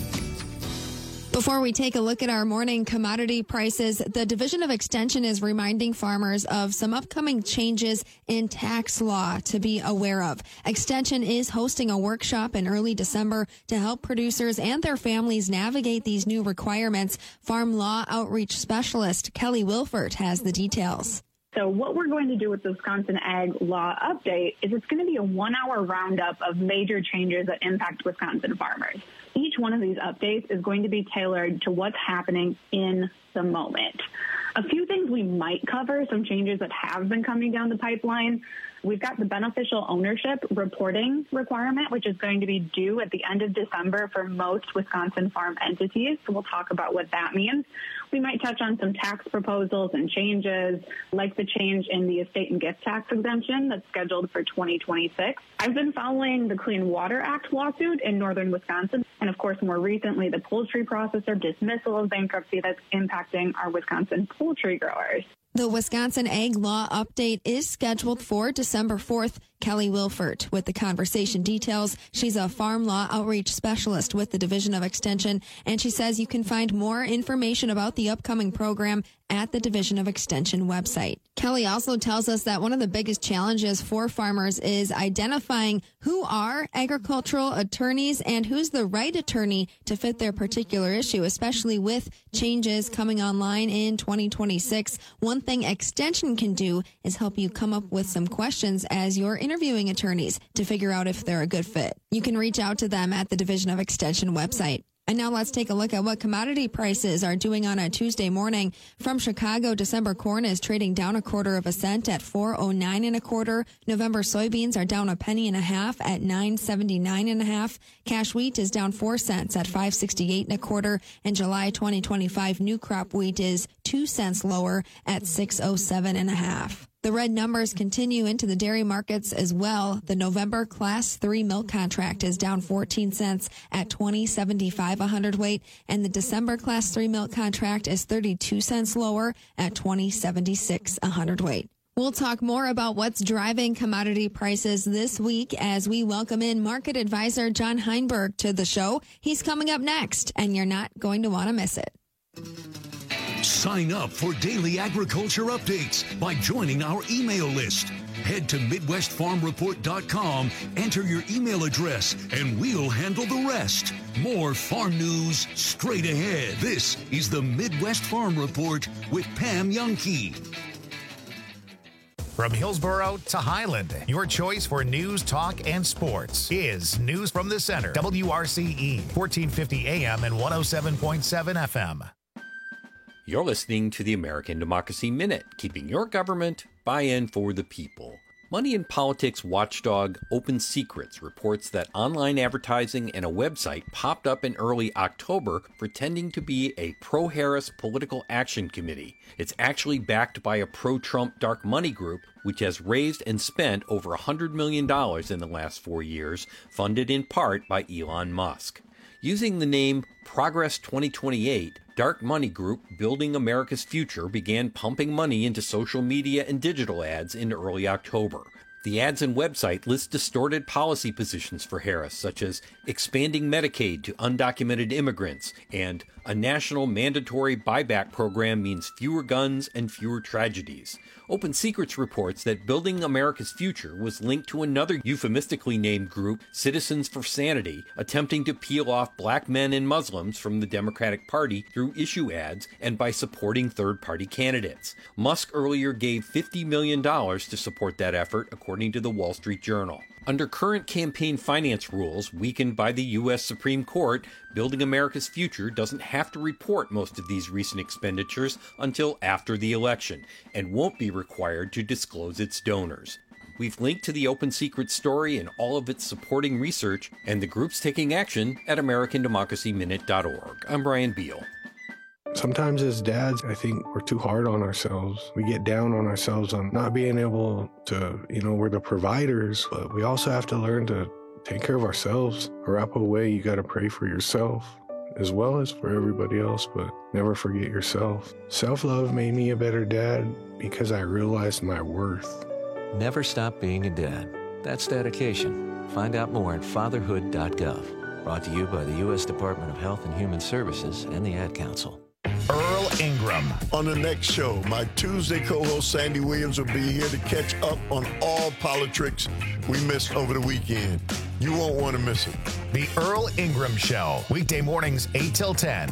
Before we take a look at our morning commodity prices, the Division of Extension is reminding farmers of some upcoming changes in tax law to be aware of. Extension is hosting a workshop in early December to help producers and their families navigate these new requirements. Farm Law Outreach Specialist Kelly Wilford has the details. So what we're going to do with the Wisconsin Ag Law Update is it's going to be a one-hour roundup of major changes that impact Wisconsin farmers. Each one of these updates is going to be tailored to what's happening in the moment. A few things we might cover, some changes that have been coming down the pipeline. We've got the beneficial ownership reporting requirement, which is going to be due at the end of December for most Wisconsin farm entities. So we'll talk about what that means. We might touch on some tax proposals and changes, like the change in the estate and gift tax exemption that's scheduled for twenty twenty-six. I've been following the Clean Water Act lawsuit in northern Wisconsin, and of course, more recently, the poultry processor dismissal of bankruptcy that's impacting our Wisconsin poultry growers. The Wisconsin Ag Law Update is scheduled for December fourth. Kelly Wilford with the conversation details. She's a farm law outreach specialist with the Division of Extension, and she says you can find more information about the upcoming program at the Division of Extension website. Kelly also tells us that one of the biggest challenges for farmers is identifying who are agricultural attorneys and who's the right attorney to fit their particular issue, especially with changes coming online in twenty twenty-six. One thing Extension can do is help you come up with some questions as you're interviewing attorneys to figure out if they're a good fit. You can reach out to them at the Division of Extension website. And now let's take a look at what commodity prices are doing on a Tuesday morning. From Chicago, December corn is trading down a quarter of a cent at four oh nine and a quarter. November soybeans are down a penny and a half at nine seventy-nine and a half. Cash wheat is down four cents at five sixty-eight and a quarter. And July twenty twenty-five new crop wheat is two cents lower at six oh seven and a half. The red numbers continue into the dairy markets as well. The November Class three milk contract is down fourteen cents at twenty seventy-five a hundredweight, and the December Class three milk contract is thirty-two cents lower at twenty seventy-six a hundredweight. We'll talk more about what's driving commodity prices this week as we welcome in market advisor John Heinberg to the show. He's coming up next, and you're not going to want to miss it. Sign up for daily agriculture updates by joining our email list. Head to Midwest Farm Report dot com, enter your email address, and we'll handle the rest. More farm news straight ahead. This is the Midwest Farm Report with Pam Jahnke. From Hillsboro to Highland, your choice for news, talk, and sports is News from the Center. W R C E, fourteen fifty A M and one oh seven point seven F M. You're listening to the American Democracy Minute, keeping your government buy-in for the people. Money and politics watchdog Open Secrets reports that online advertising and a website popped up in early October pretending to be a pro-Harris political action committee. It's actually backed by a pro-Trump dark money group, which has raised and spent over one hundred million dollars in the last four years, funded in part by Elon Musk. Using the name Progress twenty twenty-eight, Dark Money Group Building America's Future began pumping money into social media and digital ads in early October. The ads and website list distorted policy positions for Harris, such as expanding Medicaid to undocumented immigrants, and a national mandatory buyback program means fewer guns and fewer tragedies. Open Secrets reports that Building America's Future was linked to another euphemistically named group, Citizens for Sanity, attempting to peel off black men and Muslims from the Democratic Party through issue ads and by supporting third-party candidates. Musk earlier gave fifty million dollars to support that effort, according to the Wall Street Journal. Under current campaign finance rules, weakened by the U S Supreme Court, Building America's Future doesn't have to report most of these recent expenditures until after the election, and won't be required to disclose its donors. We've linked to the Open Secrets story and all of its supporting research, and the group's taking action at American Democracy Minute dot org. I'm Brian Beal. Sometimes as dads, I think we're too hard on ourselves. We get down on ourselves on not being able to, you know, we're the providers, but we also have to learn to take care of ourselves. Arapahoe way, you got to pray for yourself as well as for everybody else, but never forget yourself. Self-love made me a better dad because I realized my worth. Never stop being a dad. That's dedication. Find out more at fatherhood dot gov. Brought to you by the U S Department of Health and Human Services and the Ad Council. Earl Ingram. On the next show, my Tuesday co-host Sandy Williams will be here to catch up on all politics we missed over the weekend. You won't want to miss it. The Earl Ingram Show, weekday mornings eight till ten.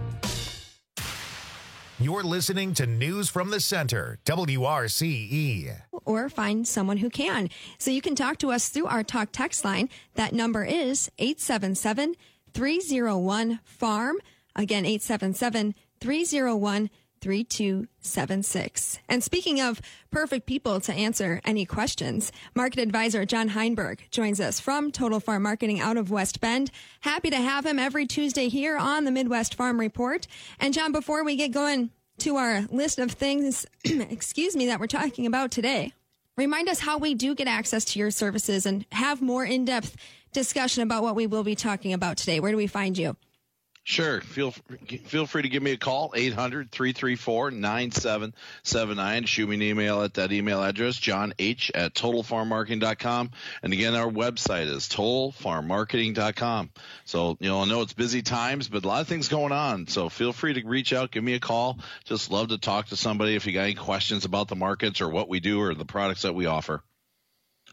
You're listening to News from the Center, W R C E. Or find someone who can. So you can talk to us through our talk text line. That number is eight seven seven, three oh one, farm. Again, eight seven seven, three oh one, three two seven six. And speaking of perfect people to answer any questions, market advisor John Heinberg joins us from Total Farm Marketing out of West Bend. Happy to have him every Tuesday here on the Midwest Farm Report. And John, before we get going to our list of things, excuse me, that we're talking about today, remind us how we do get access to your services and have more in-depth discussion about what we will be talking about today. Where do we find you? Sure. Feel feel free to give me a call, eight hundred, three three four, nine seven seven nine. Shoot me an email at that email address, john h at total farm marketing dot com. And again, our website is total farm marketing dot com. So, you know, I know it's busy times, but a lot of things going on. So feel free to reach out, give me a call. Just love to talk to somebody if you got any questions about the markets or what we do or the products that we offer.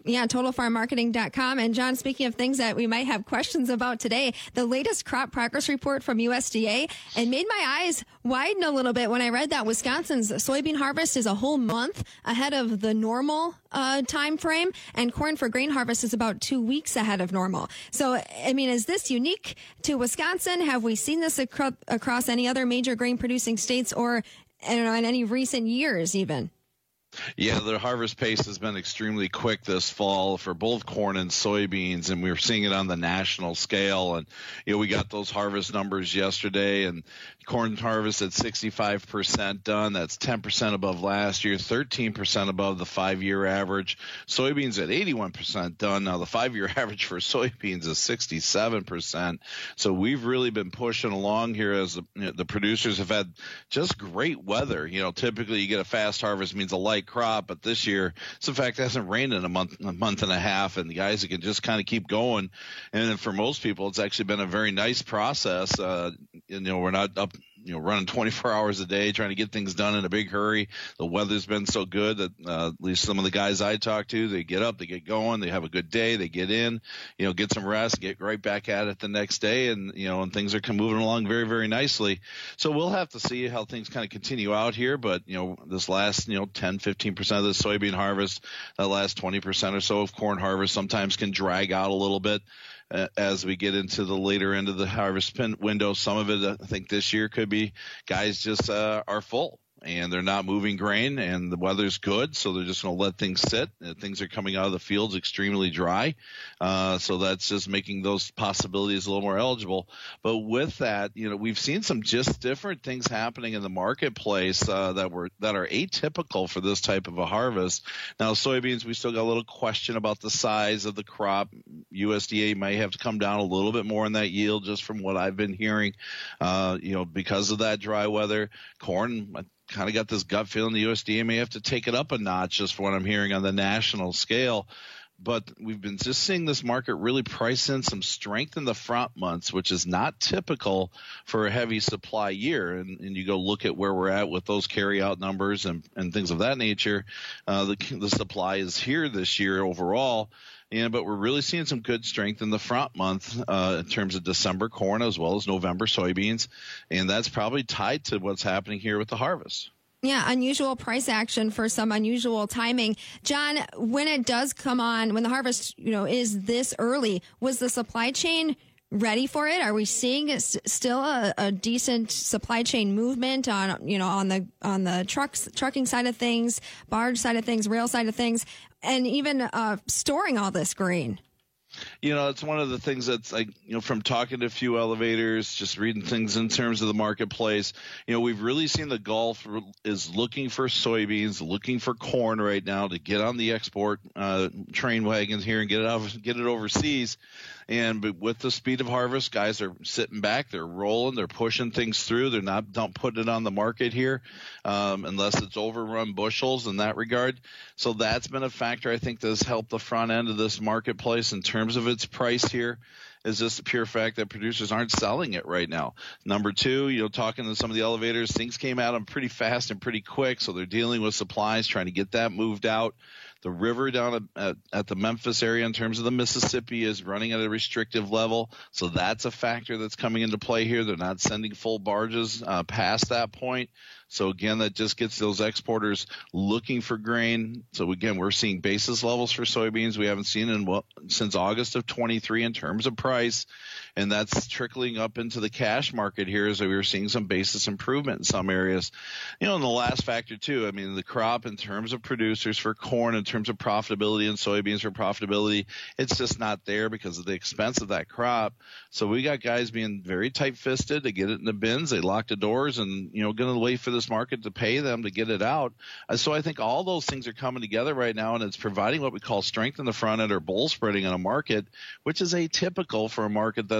Yeah, total farm marketing dot com. And John, speaking of things that we might have questions about today, the latest crop progress report from U S D A, it made my eyes widen a little bit when I read that Wisconsin's soybean harvest is a whole month ahead of the normal uh, time frame, and corn for grain harvest is about two weeks ahead of normal. So, I mean, is this unique to Wisconsin? Have we seen this acro- across any other major grain producing states, or I don't know, in any recent years even? Yeah, the harvest pace has been extremely quick this fall for both corn and soybeans, and we're seeing it on the national scale. And, you know, we got those harvest numbers yesterday, and corn harvest at sixty-five percent done. That's ten percent above last year, thirteen percent above the five-year average. Soybeans at eighty-one percent done. Now, the five-year average for soybeans is sixty-seven percent. So we've really been pushing along here as the, you know, the producers have had just great weather. You know, typically you get a fast harvest means a light crop, but this year, it's in fact, it hasn't rained in a month, a month and a half, and the guys can just kind of keep going. And for most people, it's actually been a very nice process. Uh, you know, we're not up, you know, running twenty-four hours a day trying to get things done in a big hurry. The weather's been so good that uh, at least some of the guys I talk to, they get up, they get going, they have a good day, they get in, you know, get some rest, get right back at it the next day, and you know, and things are moving along very, very nicely. So we'll have to see how things kind of continue out here. But you know, this last, you know, ten, fifteen percent of the soybean harvest, that last twenty percent or so of corn harvest sometimes can drag out a little bit uh, as we get into the later end of the harvest window. Some of it, I think, this year could be guys just uh, are full and they're not moving grain, and the weather's good, so they're just going to let things sit. And things are coming out of the fields extremely dry, uh, so that's just making those possibilities a little more eligible. But with that, you know, we've seen some just different things happening in the marketplace uh, that were that are atypical for this type of a harvest. Now, soybeans, we still got a little question about the size of the crop. U S D A might have to come down a little bit more in that yield, just from what I've been hearing, uh, you know, because of that dry weather. Corn, kind of got this gut feeling the U S D A may have to take it up a notch, just for what I'm hearing on the national scale. But we've been just seeing this market really price in some strength in the front months, which is not typical for a heavy supply year. And, and you go look at where we're at with those carry-out numbers and, and things of that nature. Uh, the, the supply is here this year overall. Yeah, but we're really seeing some good strength in the front month uh, in terms of December corn as well as November soybeans, and that's probably tied to what's happening here with the harvest. Yeah, unusual price action for some unusual timing. John, when it does come on, when the harvest, you know, is this early, was the supply chain ready for it? Are we seeing s- still a, a decent supply chain movement on, you know, on the on the trucks, trucking side of things, barge side of things, rail side of things, and even uh, storing all this grain? You know, it's one of the things that's like, you know, from talking to a few elevators, just reading things in terms of the marketplace, you know, we've really seen the Gulf is looking for soybeans, looking for corn right now to get on the export uh, train wagons here and get it out, get it overseas. And but with the speed of harvest, guys are sitting back, they're rolling, they're pushing things through. They're not don't put it on the market here um, unless it's overrun bushels in that regard. So that's been a factor, I think, that has helped the front end of this marketplace in terms of its price here. Is just the pure fact that producers aren't selling it right now. Number two, you know, talking to some of the elevators, things came at them pretty fast and pretty quick, so they're dealing with supplies, trying to get that moved out. The river down at, at the Memphis area in terms of the Mississippi is running at a restrictive level, so that's a factor that's coming into play here. They're not sending full barges uh, past that point. So, again, that just gets those exporters looking for grain. So, again, we're seeing basis levels for soybeans we haven't seen in well, since August of twenty-three in terms of price, and that's trickling up into the cash market here as we were seeing some basis improvement in some areas. You know, and the last factor, too, I mean, the crop in terms of producers for corn, in terms of profitability, and soybeans for profitability, it's just not there because of the expense of that crop. So we got guys being very tight-fisted to get it in the bins. They lock the doors and, you know, going to wait for this market to pay them to get it out. Uh, so I think all those things are coming together right now, and it's providing what we call strength in the front end or bull spreading in a market, which is atypical for a market that's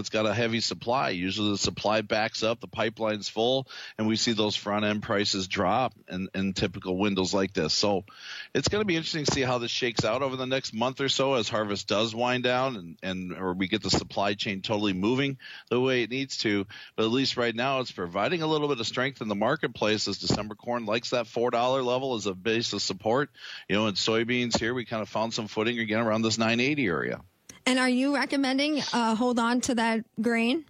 that's got a heavy supply. Usually the supply backs up, the pipeline's full, and we see those front end prices drop in, in typical windows like this. So it's going to be interesting to see how this shakes out over the next month or so as harvest does wind down and, and or we get the supply chain totally moving the way it needs to. But at least right now it's providing a little bit of strength in the marketplace as December corn likes that four dollar level as a base of support. You know, in soybeans here, we kind of found some footing again around this nine eighty area. And are you recommending uh, hold on to that grain?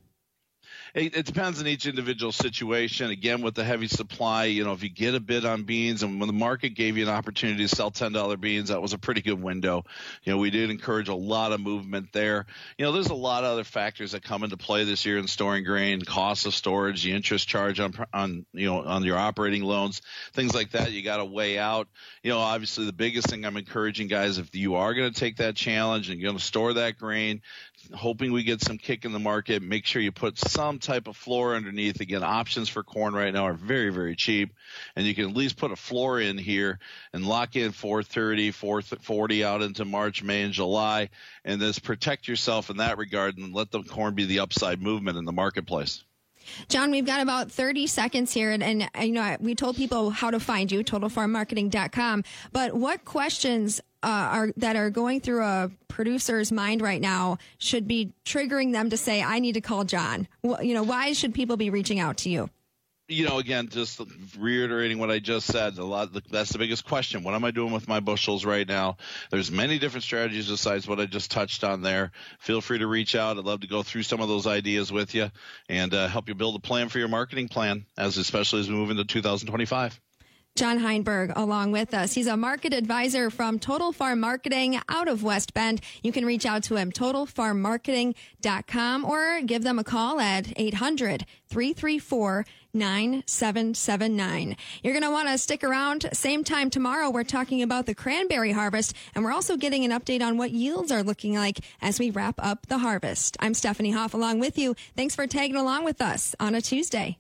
It, it depends on each individual situation. Again, with the heavy supply, you know, if you get a bid on beans, and when the market gave you an opportunity to sell ten dollar beans, that was a pretty good window. You know, we did encourage a lot of movement there. You know, there's a lot of other factors that come into play this year in storing grain, cost of storage, the interest charge on, on you know, on your operating loans, things like that. You got to weigh out. You know, obviously the biggest thing I'm encouraging guys, if you are going to take that challenge and you're going to store that grain, hoping we get some kick in the market, make sure you put some type of floor underneath. Again, options for corn right now are very, very cheap, and you can at least put a floor in here and lock in four thirty, four forty out into March, May, and July, and just protect yourself in that regard and let the corn be the upside movement in the marketplace. John, we've got about thirty seconds here, and, and you know we told people how to find you, total farm marketing dot com, but what questions uh, are that are going through a producer's mind right now should be triggering them to say, I need to call John? Well, you know, why should people be reaching out to you? You know, again, just reiterating what I just said, a lot. That's the biggest question. What am I doing with my bushels right now? There's many different strategies besides what I just touched on there. Feel free to reach out. I'd love to go through some of those ideas with you and uh, help you build a plan for your marketing plan, as especially as we move into two thousand twenty-five. John Heinberg along with us. He's a market advisor from Total Farm Marketing out of West Bend. You can reach out to him, total farm marketing dot com, or give them a call at eight hundred, three three four, nine seven seven nine. You're going to want to stick around. Same time tomorrow, we're talking about the cranberry harvest, and we're also getting an update on what yields are looking like as we wrap up the harvest. I'm Stephanie Hoff along with you. Thanks for tagging along with us on a Tuesday.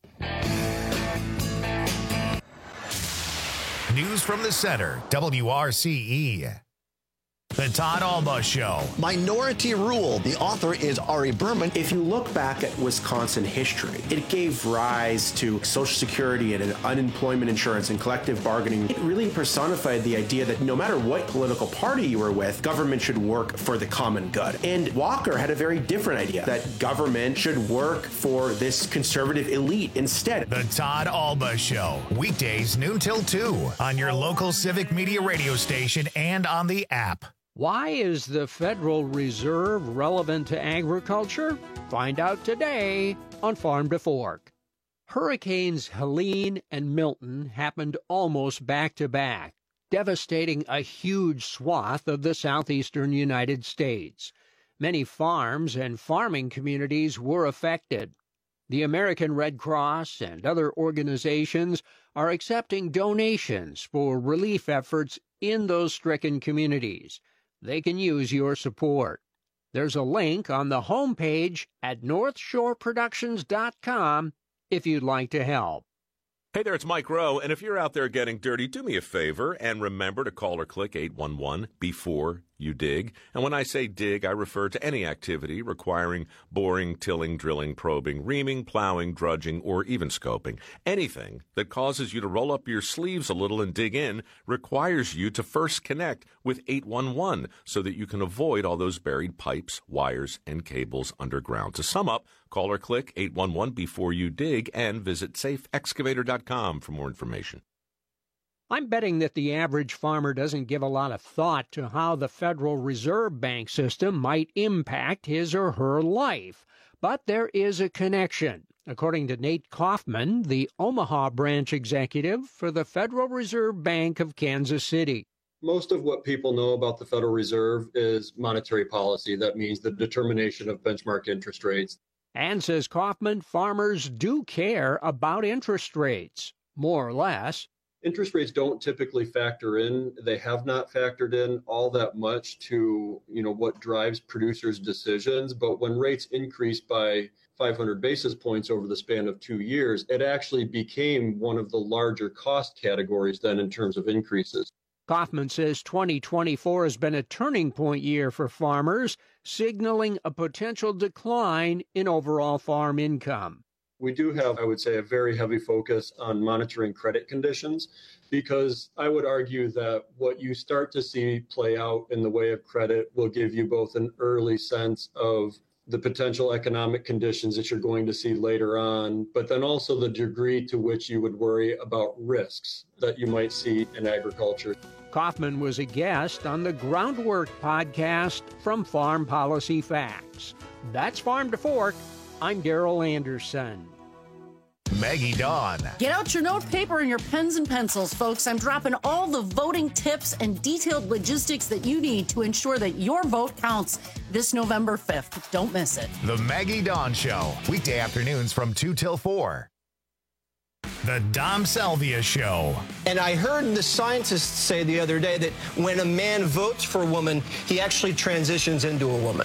News from the center, W R C E. The Todd Alba Show. Minority Rule. The author is Ari Berman. If you look back at Wisconsin history, it gave rise to Social Security and unemployment insurance and collective bargaining. It really personified the idea that no matter what political party you were with, government should work for the common good. And Walker had a very different idea, that government should work for this conservative elite instead. The Todd Alba Show. Weekdays noon till two on your local Civic Media radio station and on the app. Why is the Federal Reserve relevant to agriculture? Find out today on Farm to Fork. Hurricanes Helene and Milton happened almost back to back, devastating a huge swath of the southeastern United States. Many farms and farming communities were affected. The American Red Cross and other organizations are accepting donations for relief efforts in those stricken communities. They can use your support. There's a link on the homepage at north shore productions dot com if you'd like to help. Hey there, it's Mike Rowe, and if you're out there getting dirty, do me a favor and remember to call or click eight one one before you dig. And when I say dig, I refer to any activity requiring boring, tilling, drilling, probing, reaming, plowing, drudging, or even scoping. Anything that causes you to roll up your sleeves a little and dig in requires you to first connect with eight one one so that you can avoid all those buried pipes, wires, and cables underground. To sum up, call or click eight one one before you dig and visit safe excavator dot com for more information. I'm betting that the average farmer doesn't give a lot of thought to how the Federal Reserve Bank system might impact his or her life. But there is a connection. According to Nate Kaufman, the Omaha branch executive for the Federal Reserve Bank of Kansas City. Most of what people know about the Federal Reserve is monetary policy. That means the determination of benchmark interest rates. And, says Kaufman, farmers do care about interest rates, more or less. Interest rates don't typically factor in. They have not factored in all that much to, you know, what drives producers' decisions. But when rates increased by five hundred basis points over the span of two years, it actually became one of the larger cost categories then in terms of increases. Kaufman says twenty twenty-four has been a turning point year for farmers, signaling a potential decline in overall farm income. We do have, I would say, a very heavy focus on monitoring credit conditions, because I would argue that what you start to see play out in the way of credit will give you both an early sense of the potential economic conditions that you're going to see later on, but then also the degree to which you would worry about risks that you might see in agriculture. Kaufman was a guest on the Groundwork podcast from Farm Policy Facts. That's Farm to Fork. I'm Daryl Anderson. Maggie Dawn. Get out your note paper and your pens and pencils, folks. I'm dropping all the voting tips and detailed logistics that you need to ensure that your vote counts this November fifth. Don't miss it. The Maggie Dawn Show, weekday afternoons from two till four. The Dom Salvia Show. And I heard the scientists say the other day that when a man votes for a woman, he actually transitions into a woman.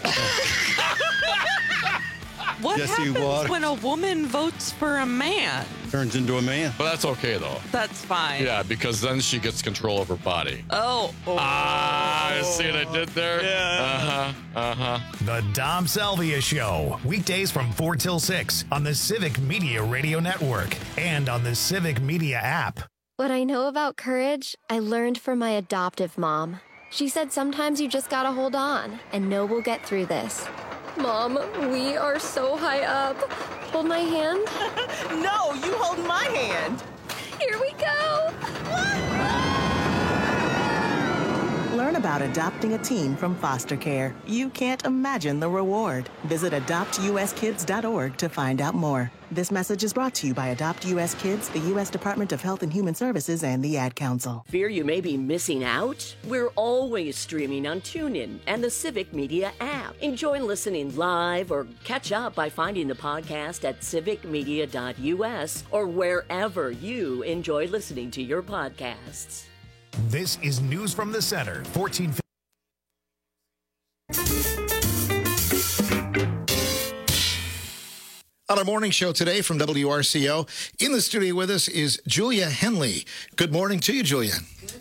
What yes, happens when a woman votes for a man? Turns into a man. But that's okay, though. That's fine. Yeah, because then she gets control of her body. Oh. oh. Ah, see what I did there? Yeah. Uh-huh, uh-huh. The Dom Salvia Show, weekdays from four till six on the Civic Media Radio Network and on the Civic Media app. What I know about courage, I learned from my adoptive mom. She said sometimes you just gotta hold on and know we'll get through this. Mom, we are so high up. Hold my hand. No, you hold my hand. Here we go. Learn about adopting a teen from foster care. You can't imagine the reward. Visit adopt u s kids dot org to find out more. This message is brought to you by Adopt U S Kids, the U S Department of Health and Human Services, and the Ad Council. Fear you may be missing out? We're always streaming on TuneIn and the Civic Media app. Enjoy listening live or catch up by finding the podcast at civic media dot u s or wherever you enjoy listening to your podcasts. This is News from the Center, fourteen fifty. On our morning show today from W R C O, in the studio with us is Julia Henley. Good morning to you, Julia.